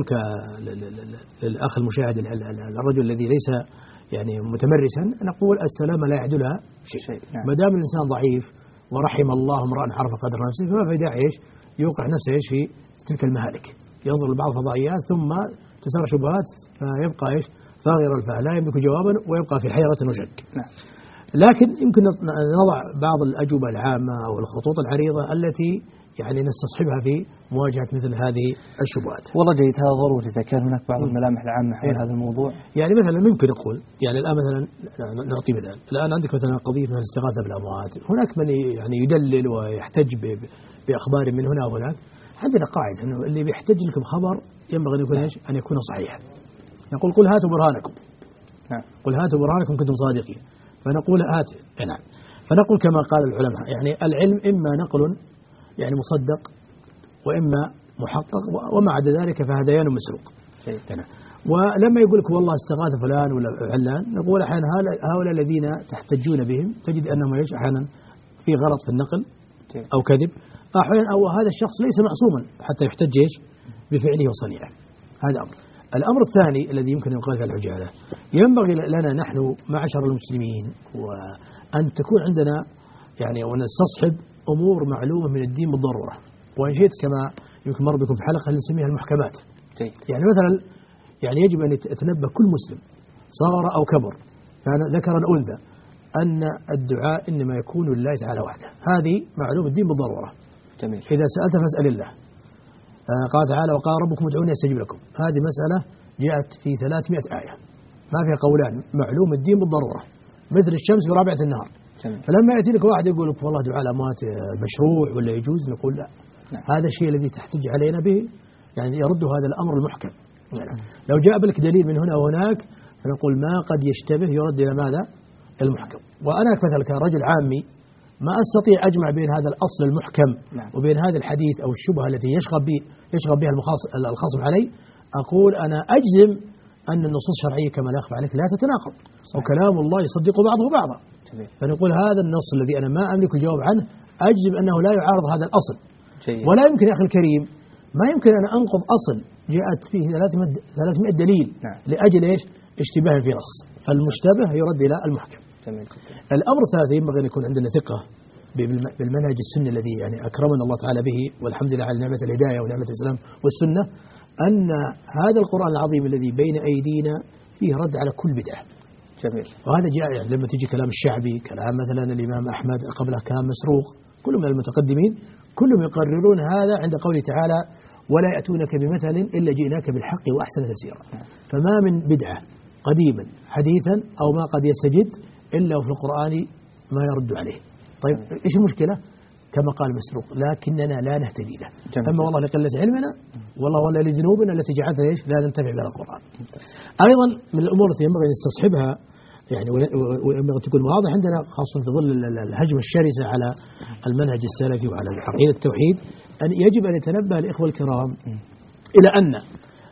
للأخ المشاهد الرجل الذي ليس يعني متمرسا، نقول السلامة لا يعدلها شيء. نعم. ما دام الإنسان ضعيف ورحم الله امرأ عرف قدر نفسه، فما في داعي ايش يوقع نفسه ايش في تلك المهالك، ينظر لبعض الفضائيات ثم تثار شبهات فيبقى ايش صاغر الفهم لا يملك جوابا ويبقى في حيرة وشك. نعم. لكن يمكن نضع بعض الأجوبة العامة أو الخطوط العريضة التي يعني نستصحبها في مواجهة مثل هذه الشبهات. والله جيد، هذا ضروري إذا كان هناك بعض الملامح العامة حول هذا الموضوع. يعني مثلا ممكن نقول يعني الآن مثلا نعطي مثال، الآن عندك مثلا قضية مثلا الاستغاثة بالأموات، هناك من يعني يدلل ويحتج بأخبار من هنا وهناك. عندنا قاعدة أنه اللي بيحتج لك بخبر ينبغي أن يكون إيش؟ أن يكون صحيحا. نقول قل هاتوا برهانكم. نعم. قل هاتوا برهانكم كنتم صادقين. فنقول هات نعم. فنقول كما قال العلماء يعني العلم إما نقل يعني مصدق وإما محقق وما عدا ذلك فهذيان مسروق. نعم. ولما يقول لك والله استغاث فلان ولا علان، نقول أحيانا هؤلاء الذين تحتجون بهم تجد أنهم ايش أحيانا في غلط في النقل أو كذب، أحيانا أو هذا الشخص ليس معصوما حتى يحتج ايش بفعله وصنيعه. هذا أمر. الأمر الثاني الذي يمكن أن يقال في العجالة، ينبغي لنا نحن معشر المسلمين وأن تكون عندنا يعني ونستصحب أمور معلومة من الدين بالضرورة، وإن شئت كما يمكن مر بكم في حلقة نسميها المحكمات. يعني مثلا يعني يجب أن يتنبه كل مسلم صغر أو كبر كان ذكرا أنثى أن الدعاء إنما يكون لله تعالى وحده، هذه معلومة الدين بالضرورة. جميل. إذا سألت فاسأل الله. قال تعالى وقال ربكم ادعوني أستجب لكم، هذه مسألة جاءت في ثلاثمائة آية ما فيها قولان، معلوم الدين بالضرورة مثل الشمس في رابعة النهار. جميل. فلما يأتي لك واحد يقول لك والله دعاء الأموات مشروع ولا يجوز، نقول لا. نعم. هذا الشيء الذي تحتج علينا به يعني يرد هذا الأمر المحكم. يعني لو جاء لك دليل من هنا وهناك فنقول ما قد يشتبه يرد إلى ماذا؟ المحكم. وأنا مثلا كرجل عامي ما أستطيع أجمع بين هذا الأصل المحكم نعم. وبين هذا الحديث أو الشبهة التي يشغب بي يشغب بها الخصم علي. أقول أنا أجزم أن النصوص الشرعية كما لا يخفى عليك لا تتناقض، وكلام الله يصدق بعضه بعضا. فنقول هذا النص الذي أنا ما أملك الجواب عنه أجزم أنه لا يعارض هذا الأصل. جيد. ولا يمكن يا أخي الكريم ما يمكن أن أنقض أصل جاءت فيه ثلاثمائة دليل نعم. لأجل إيش؟ اشتباه في نص، فالمشتبه يرد إلى المحكم. جميل. الأمر الثالث ينبغي أن يكون عندنا ثقة بالمنهج السني الذي يعني أكرمنا الله تعالى به، والحمد لله على نعمة الهداية ونعمة الإسلام والسنة، أن هذا القرآن العظيم الذي بين أيدينا فيه رد على كل بدعة. جميل. وهذا جاء يعني لما تيجي كلام الشعبي، كلام مثلا الإمام أحمد قبله كلام مسروق، كل من المتقدمين كلهم يقررون هذا عند قوله تعالى ولا يأتونك بمثل إلا جئناك بالحق وأحسن تفسيرا. فما من بدعة قديما حديثا أو ما قد يستجد إلا وفي القرآن ما يرد عليه. طيب إيش المشكلة؟ كما قال مسروق لكننا لا نهتدي له. أما والله لقلة علمنا والله ولا لذنوبنا التي جعلتنا إيش لا ننتفع بهذا القرآن. أيضا من الأمور التي ينبغي أن نستصحبها يعني وينبغي تكون واضح عندنا خاصة في ظل الهجمة الشرسة على المنهج السلفي وعلى عقيدة التوحيد، أن يجب أن يتنبه الإخوة الكرام إلى أن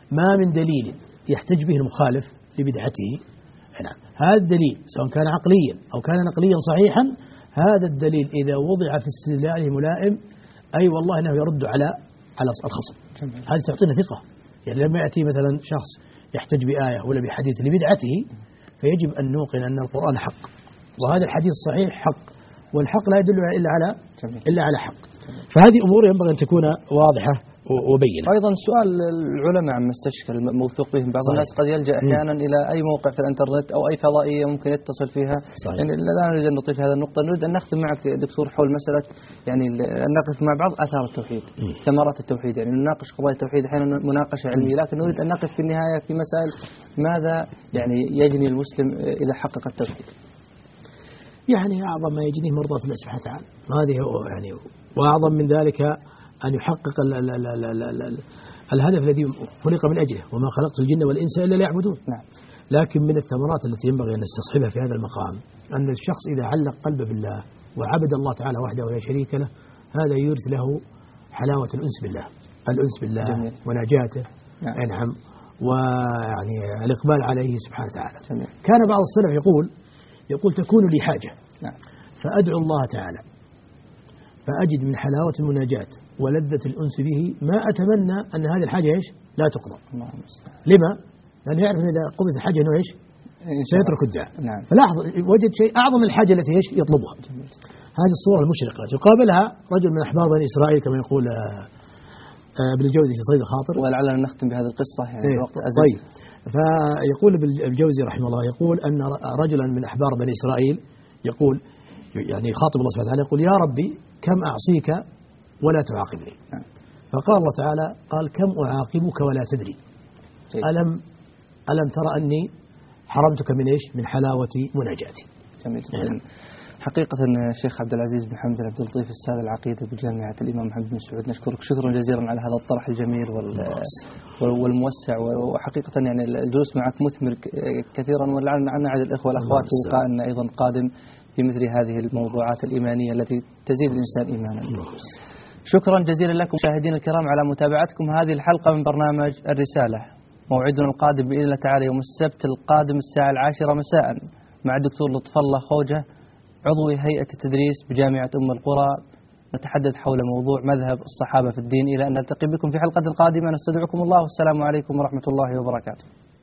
ما من دليل يحتج به المخالف لبدعته. نعم، هذا الدليل سواء كان عقليا أو كان نقليا صحيحا، هذا الدليل إذا وضع في استدلاله ملائم أي والله أنه يرد على على الخصم. هذه تعطينا ثقة. يعني لما يأتي مثلا شخص يحتج بآية ولا بحديث لبدعته فيجب أن نوقن أن القرآن حق، وهذا الحديث صحيح حق، والحق لا يدل إلا على إلا على حق. فهذه أمور ينبغي أن تكون واضحة وبينة. أيضا سؤال العلماء عما استشكل موثوق بهم، بعض الناس قد يلجأ أحيانا م. إلى أي موقع في الإنترنت أو أي فضائية ممكن يتصل فيها. صحيح. يعني لا نريد أن نطيل هذه النقطة، نريد أن نختم معك دكتور حول مسألة يعني أن نقف مع بعض آثار التوحيد، م. ثمرات التوحيد. يعني نناقش قضايا التوحيد أحيانا مناقشة علمية، لكن نريد أن نقف في النهاية في مسائل ماذا يعني يجني المسلم إذا حقق التوحيد. يعني أعظم ما يجنيه مرضاة الله سبحانه وتعالى، هذه يعني، وأعظم من ذلك أن يحقق ال ال ال ال ال ال الهدف الذي خلق من أجله، وما خلقت الجن والإنس إلا ليعبدون. نعم. لكن من الثمرات التي ينبغي أن نستصحبها في هذا المقام أن الشخص إذا علق قلبه بالله وعبد الله تعالى وحده ولا شريك له، هذا يورث له حلاوة الأنس بالله، الأنس بالله جميل. ونجاته. نعم. نعم. ويعني الإقبال عليه سبحانه وتعالى. جميل. كان بعض السلف يقول يقول تكون لي حاجة. نعم. فأدعو الله تعالى فأجد من حلاوة المناجاة ولذة الأنس به ما أتمنى أن هذه الحاجة إيش لا تقضى. لما؟ لأنه يعرف أن إذا قضيت الحاجة أنه إيش سيترك الدعاء. نعم. فلاحظ وجد شيء أعظم الحاجة التي إيش يطلبها. جميل. هذه الصورة المشرقة يقابلها رجل من أحبار بني إسرائيل كما يقول ابن الجوزي في صيد الخاطر، ولعلنا نختم بهذه القصة يعني طيب. وقت أزل. طيب. فيقول ابن الجوزي رحمه الله يقول أن رجلا من أحبار بني إسرائيل يقول يعني يخاطب الله سبحانه وتعالى يقول يا ربي كم أعصيك ولا تعاقبني. فقال الله تعالى قال كم أعاقبك ولا تدري. ألم ألم ترى أني حرمتك من إيش من حلاوة مناجاتي. جميل. يعني حقيقة الشيخ عبد العزيز بن حمد عبد اللطيف أستاذ العقيدة بجامعة الإمام محمد بن سعود، نشكرك شكرا جزيلا على هذا الطرح الجميل والموسع، وحقيقة يعني الجلوس معك مثمر كثيرا، ولعلنا نعد الإخوة والأخوات في لقائنا أيضا قادم في مثل هذه الموضوعات الإيمانية التي تزيد الإنسان إيمانا. شكرا جزيلا لكم مشاهدينا الكرام على متابعتكم هذه الحلقة من برنامج الرسالة. موعدنا القادم بإذن الله تعالى يوم السبت القادم الساعة العاشرة مساء مع الدكتور لطف الله خوجة عضو هيئة التدريس بجامعة أم القرى، نتحدث حول موضوع مذهب الصحابة في الدين. إلى أن نلتقي بكم في حلقة قادمة نستودعكم الله والسلام عليكم ورحمة الله وبركاته.